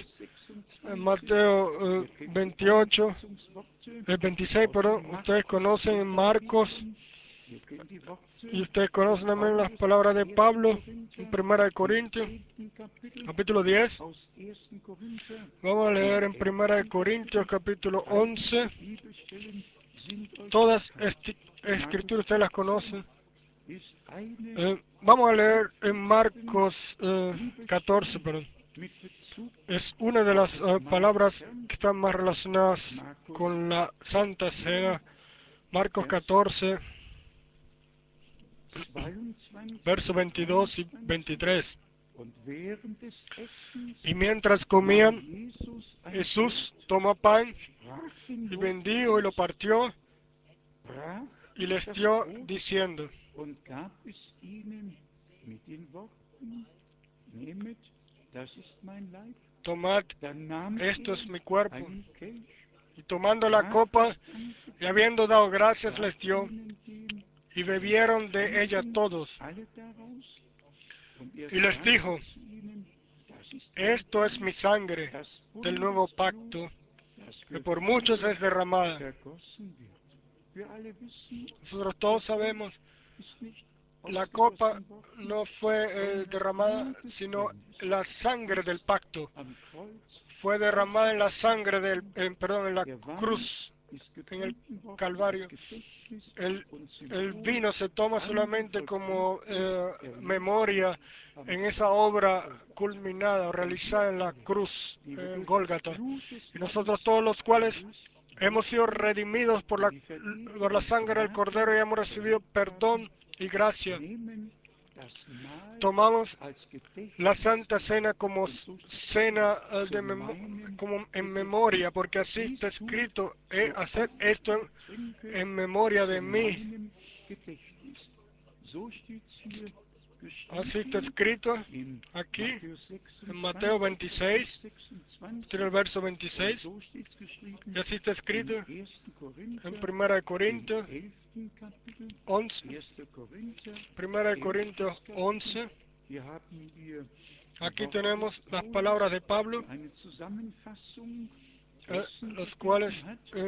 En Mateo 28, 26, perdón, ustedes conocen en Marcos y ustedes conocen también las palabras de Pablo en 1 de Corintios, capítulo 10. Vamos a leer en 1 de Corintios, capítulo 11. Todas escrituras ustedes las conocen. Vamos a leer en Marcos 14, perdón. Es una de las palabras que están más relacionadas con la Santa Cena. Marcos 14, versos 22 y 23. Y mientras comían, Jesús tomó pan y bendijo y lo partió y les dio diciendo: tomad, esto es mi cuerpo. Y tomando la copa y habiendo dado gracias les dio, y bebieron de ella todos. Y les dijo: esto es mi sangre del nuevo pacto, que por muchos es derramada. Nosotros todos sabemos, la copa no fue derramada, sino la sangre del pacto. Fue derramada en la sangre perdón, en la cruz, en el Calvario. El vino se toma solamente como memoria en esa obra culminada o realizada en la cruz, en Gólgata. Y nosotros todos los cuales hemos sido redimidos por la sangre del Cordero y hemos recibido perdón y gracia. Tomamos la Santa Cena como cena como en memoria, porque así está escrito: haced esto en memoria de mí. Así está escrito aquí en Mateo 26, tiene el verso 26, y así está escrito en 1 de Corintios 11. 1 de Corintios 11. Aquí tenemos las palabras de Pablo, los cuales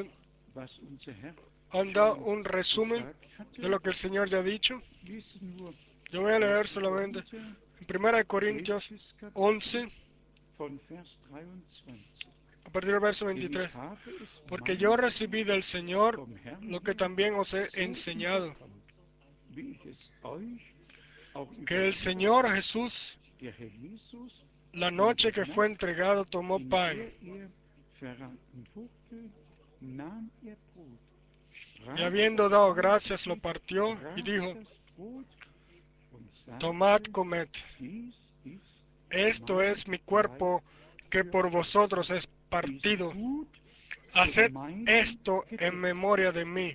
han dado un resumen de lo que el Señor ya ha dicho. Yo voy a leer solamente en 1 de Corintios 11, a partir del verso 23. Porque yo recibí del Señor lo que también os he enseñado, que el Señor Jesús, la noche que fue entregado, tomó pan, y habiendo dado gracias lo partió y dijo: tomad, comed, esto es mi cuerpo que por vosotros es partido. Haced esto en memoria de mí.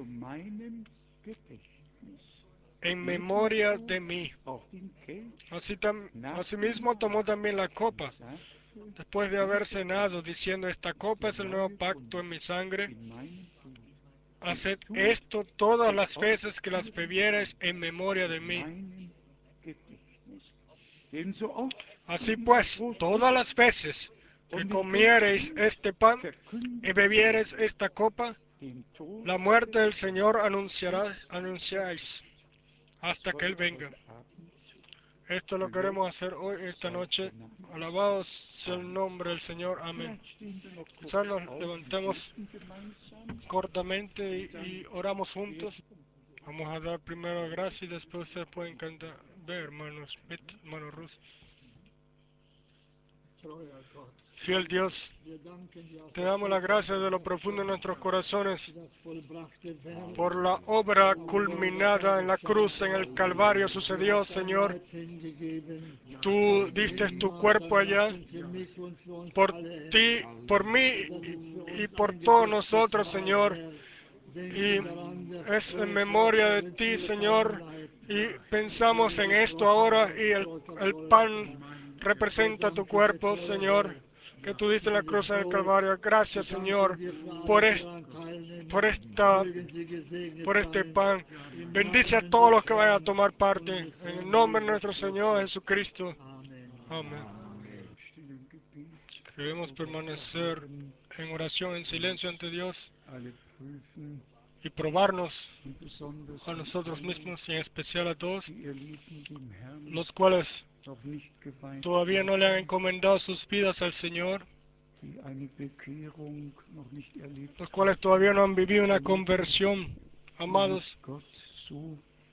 En memoria de mí. Asimismo tomó también la copa, después de haber cenado, diciendo: esta copa es el nuevo pacto en mi sangre. Haced esto todas las veces que las bebiereis en memoria de mí. Así pues, todas las veces que comiereis este pan y bebiereis esta copa, la muerte del Señor anunciáis hasta que Él venga. Esto lo queremos hacer hoy, esta noche. Alabado sea el nombre del Señor. Amén. Quizás nos levantemos cortamente y oramos juntos. Vamos a dar primero gracias y después ustedes pueden cantar. Ve, hermano Smith, hermano Rus. Fiel Dios, te damos la gracia de lo profundo de nuestros corazones por la obra culminada en la cruz, en el Calvario sucedió, Señor. Tú diste tu cuerpo allá por ti, por mí y por todos nosotros, Señor. Y es en memoria de ti, Señor. Y pensamos en esto ahora, y el pan representa tu cuerpo, Señor, que tú diste en la cruz en el Calvario. Gracias, Señor, por este pan. Bendice a todos los que vayan a tomar parte. En el nombre de nuestro Señor Jesucristo. Amén. Debemos permanecer en oración, en silencio ante Dios alle prüfen y probarnos und besonders a an nosotros alle, mismos y en especial a todos die ihr Leben dem Herrn los cuales noch nicht geweiht todavía no le han haben, encomendado sus vidas al Señor, die eine Bekehrung noch nicht erlebt los cuales haben, todavía no han vivido una die conversión, sich amados, Gott so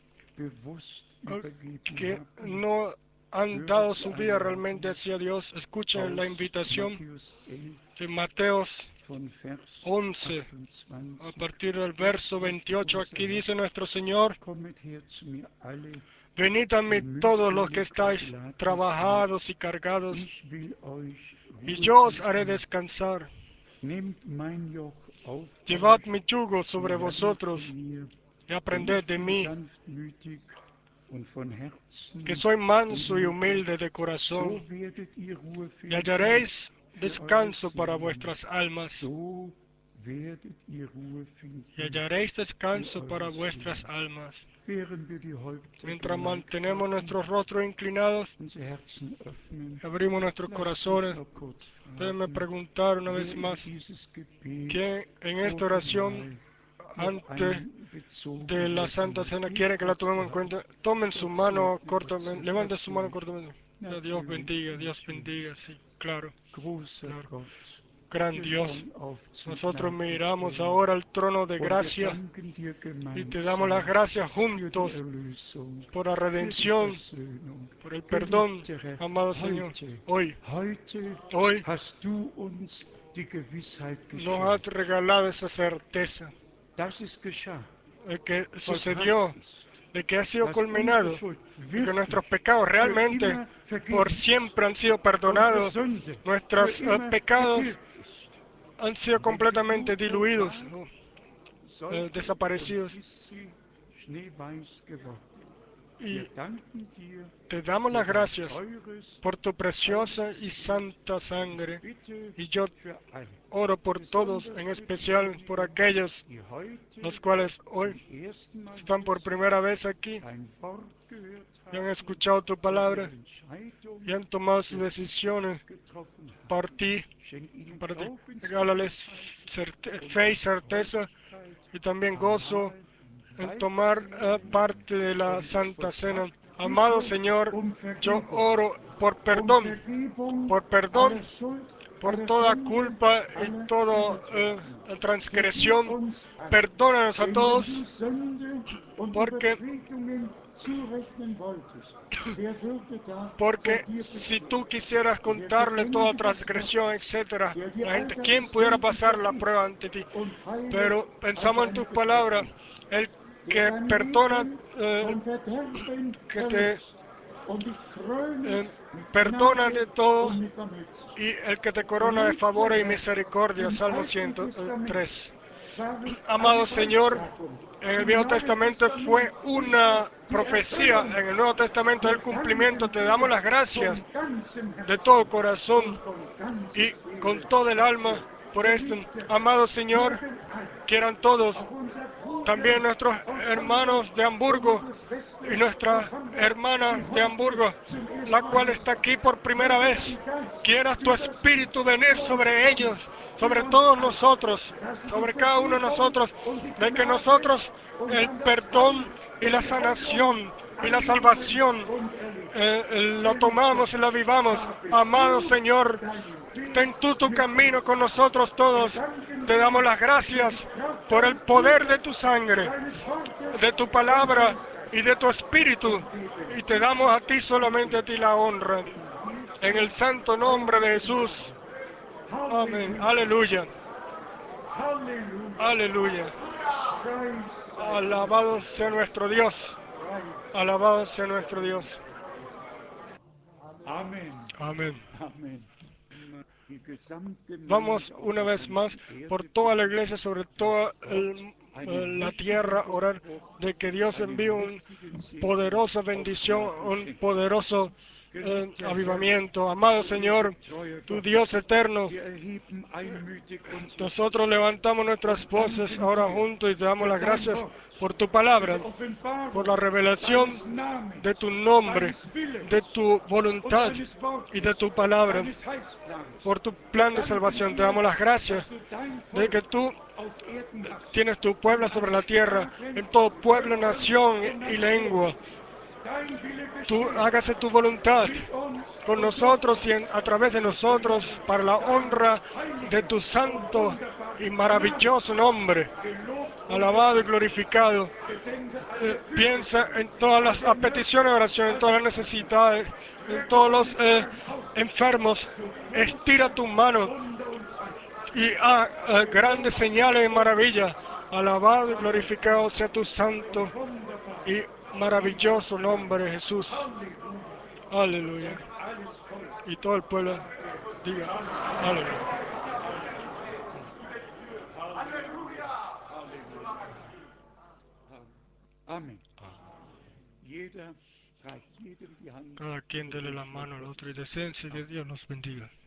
bewusst übergeben que haben. no han Höret dado die su vida Einladung realmente hacia Dios. Escuchen la aus invitación Matthäus 11 de Mateo von Vers 11, 28. a partir del Hier verso spricht 28. unser Aquí Herr: dice nuestro Señor: Kommet her zu mir alle, venid a mí die todos los que mühselig und estáis beladen seid, trabajados y cargados, ich will euch y Ruhe yo os haré geben. descansar. Nehmt mein Joch auf Llevad euch mi yugo und sobre lernet vosotros von mir, y denn aprended ich de bin mí, sanftmütig und von que Herzen soy manso y demütig, humilde de so corazón, werdet ihr Ruhe y finden hallaréis für eure descanso para Seelen. vuestras almas, So werdet ihr Ruhe y finden hallaréis für descanso para eure vuestras Seelen. almas. Während wir die Häupter Mientras geneigt mantenemos haben, nuestros rostros inclinados, unsere Herzen öffnen, abrimos nuestros lasst mich corazones, noch kurz déjenme fragen, preguntar una wer vez in más, dieses Gebet ¿quién en vor esta dem oración Mahl noch antes einbezogen de la werden Santa möchte? Cena quiere Hebt que la kurz tomemos die en cuenta? Hand. Tomen su Gott mano segne, Gott cortamente, segne. levanten su mano Natürlich, cortamente. Que Dios bendiga, natürlich, Dios natürlich. bendiga, sí, claro, Großer claro. Gott, Gran wir Dios, schauen auf zum nosotros miramos Gnadenthron ahora al trono de und wir gracia danken dir y te damos las gemeinsam gracias für die juntos Erlösung, por la für die redención, Versöhnung. por el perdón, Geliebter Herr, amado Señor. Hoy, heute hoy hast du uns die Gewissheit nos has geschenkt, regalado esa certeza dass es geschah, de que vollbracht sucedió, ist, de que ha sido dass unsere culminado, Schuld de que wirklich nuestros pecados für realmente immer por vergeben ist, siempre han sido unsere perdonados, Sünde für nuestros immer pecados getilgt ist. han sido Wenn sie completamente blutlos diluidos, war, sollte und desaparecidos. ist sie schneeweiß geworden. Wir Y danken dir te damos für las dein gracias teures, por tu preciosa heiliges y Blut. santa Ich sangre. bitte Y yo für alle, oro por todos, besonders en für especial por diejenigen, aquellos die heute los cuales zum hoy ersten Mal están hier por sind, primera vez aquí dein Wort gehört y han haben escuchado tu und ihre palabra y Entscheidung han tomado sus für decisiones Zukunft getroffen por haben. ti, Schenk ihnen para ti. Regálales Glaubensgewissheit und fe y auch certeza Freudigkeit y también am gozo Mahl im en Leib tomar zum Herrn. parte de la Und Santa Cena. vollbracht Amado bitte Señor, yo Vergebung, oro Vergebung por perdón, aller Schuld, por aller toda Sünde, culpa y aller toda Übertretungen. Vergib transgresión. uns alle, Perdónanos a denen du todos, Sünde und porque, Übertretungen zurechnen wolltest. Wer würde da vor porque dir si bestehen? tú quisieras Der contarle toda Gedenke des transgresión, Gottes, etcétera, der dir la all gente, deine ¿quién pudiera Sünden pasar la vergibt prueba ante ti? und heilet Pero all pensamos en deine tus palabras, Gebrechen, el der que dein perdona, Leben vom Verderben que te erlöst und dich krönet mit perdona Gnade de todo und mit Barmherzigkeit. y el que te corona de Geliebter favor y Herr, misericordia. im Salmo Alten Testament 103. war es Amado eine Señor, Weissagung, en el im Viejo Neuen Testamento Testament fue ist una es die profecía, Erfüllung. en el Nuevo Testamento Wir el cumplimiento. danken Te damos dir las gracias von ganzem de Herzen todo corazón und von ganzer y con Seele todo el dafür. alma por esto. Geliebter Herr, Amado Señor, mögen alle, quieran todos, auch unser Bruder también nuestros aus Hamburg hermanos de und Hamburgo unsere Schwester y nuestra aus Hamburg, hermana die de heute Hamburgo, zum la ersten Mal cual hier está sind. aquí por primera Möge vez. dein Geist Quieras tu über sie, espíritu venir über uns sobre kommen, ellos, für sobre uns todos alle, nosotros, dass sie die sobre cada uno de Vergebung nosotros, und die de que Gnade nosotros und el dann das perdón Heil y und la die Rettung sanación y la annehmen salvación und erleben. lo Geliebter tomamos y la vivamos. habe Amado du Señor, deinen ten Weg tú tu mit camino uns. con nosotros Wir todos. danken Te damos dir las für die gracias Kraft por el deines poder de tu Blutes, sangre, deines Wortes de tu und palabra deines y de tu Geistes espíritu. und geben Y te dir damos a ti, solamente Ehre a ti, la honra. in En el Jesu santo nombre de heiligen Jesús. Namen. Amén. Halleluja. Aleluya. Halleluja. Aleluya. Preis sei Alabado unser sea nuestro Dios. Preis. Alabado sea nuestro Dios. Amen. Amén. Amen. Die Vamos Gesamtgemeinde auf una der vez más ganzen por Erde toda la bittet, iglesia, sobre dass toda Gott einen la mächtigen tierra, orar Durchbruch, de que Dios envíe einen una mächtigen Segen poderosa aufs bendición, Jahr un schenkt. poderoso avivamiento. Amado Señor, tu Dios eterno, nosotros levantamos nuestras voces ahora juntos y te damos las gracias por tu palabra, por la revelación de tu nombre, de tu voluntad y de tu palabra, por tu plan de salvación. Te damos las gracias de que tú tienes tu pueblo sobre la tierra, en todo pueblo, nación y lengua. Tú hágase tu voluntad con nosotros y a través de nosotros para la honra de tu santo y maravilloso nombre. Alabado y glorificado. Piensa en todas las peticiones de oración, en todas las necesidades, en todos los enfermos. Estira tu mano y haz grandes señales y maravillas. Alabado y glorificado sea tu santo y maravilloso nombre, Jesús. Aleluya. Y todo el pueblo diga aleluya. Amén. Jeder reicht jedem die Hand. Cada quien dele la mano al otro y deseense que Dios nos bendiga.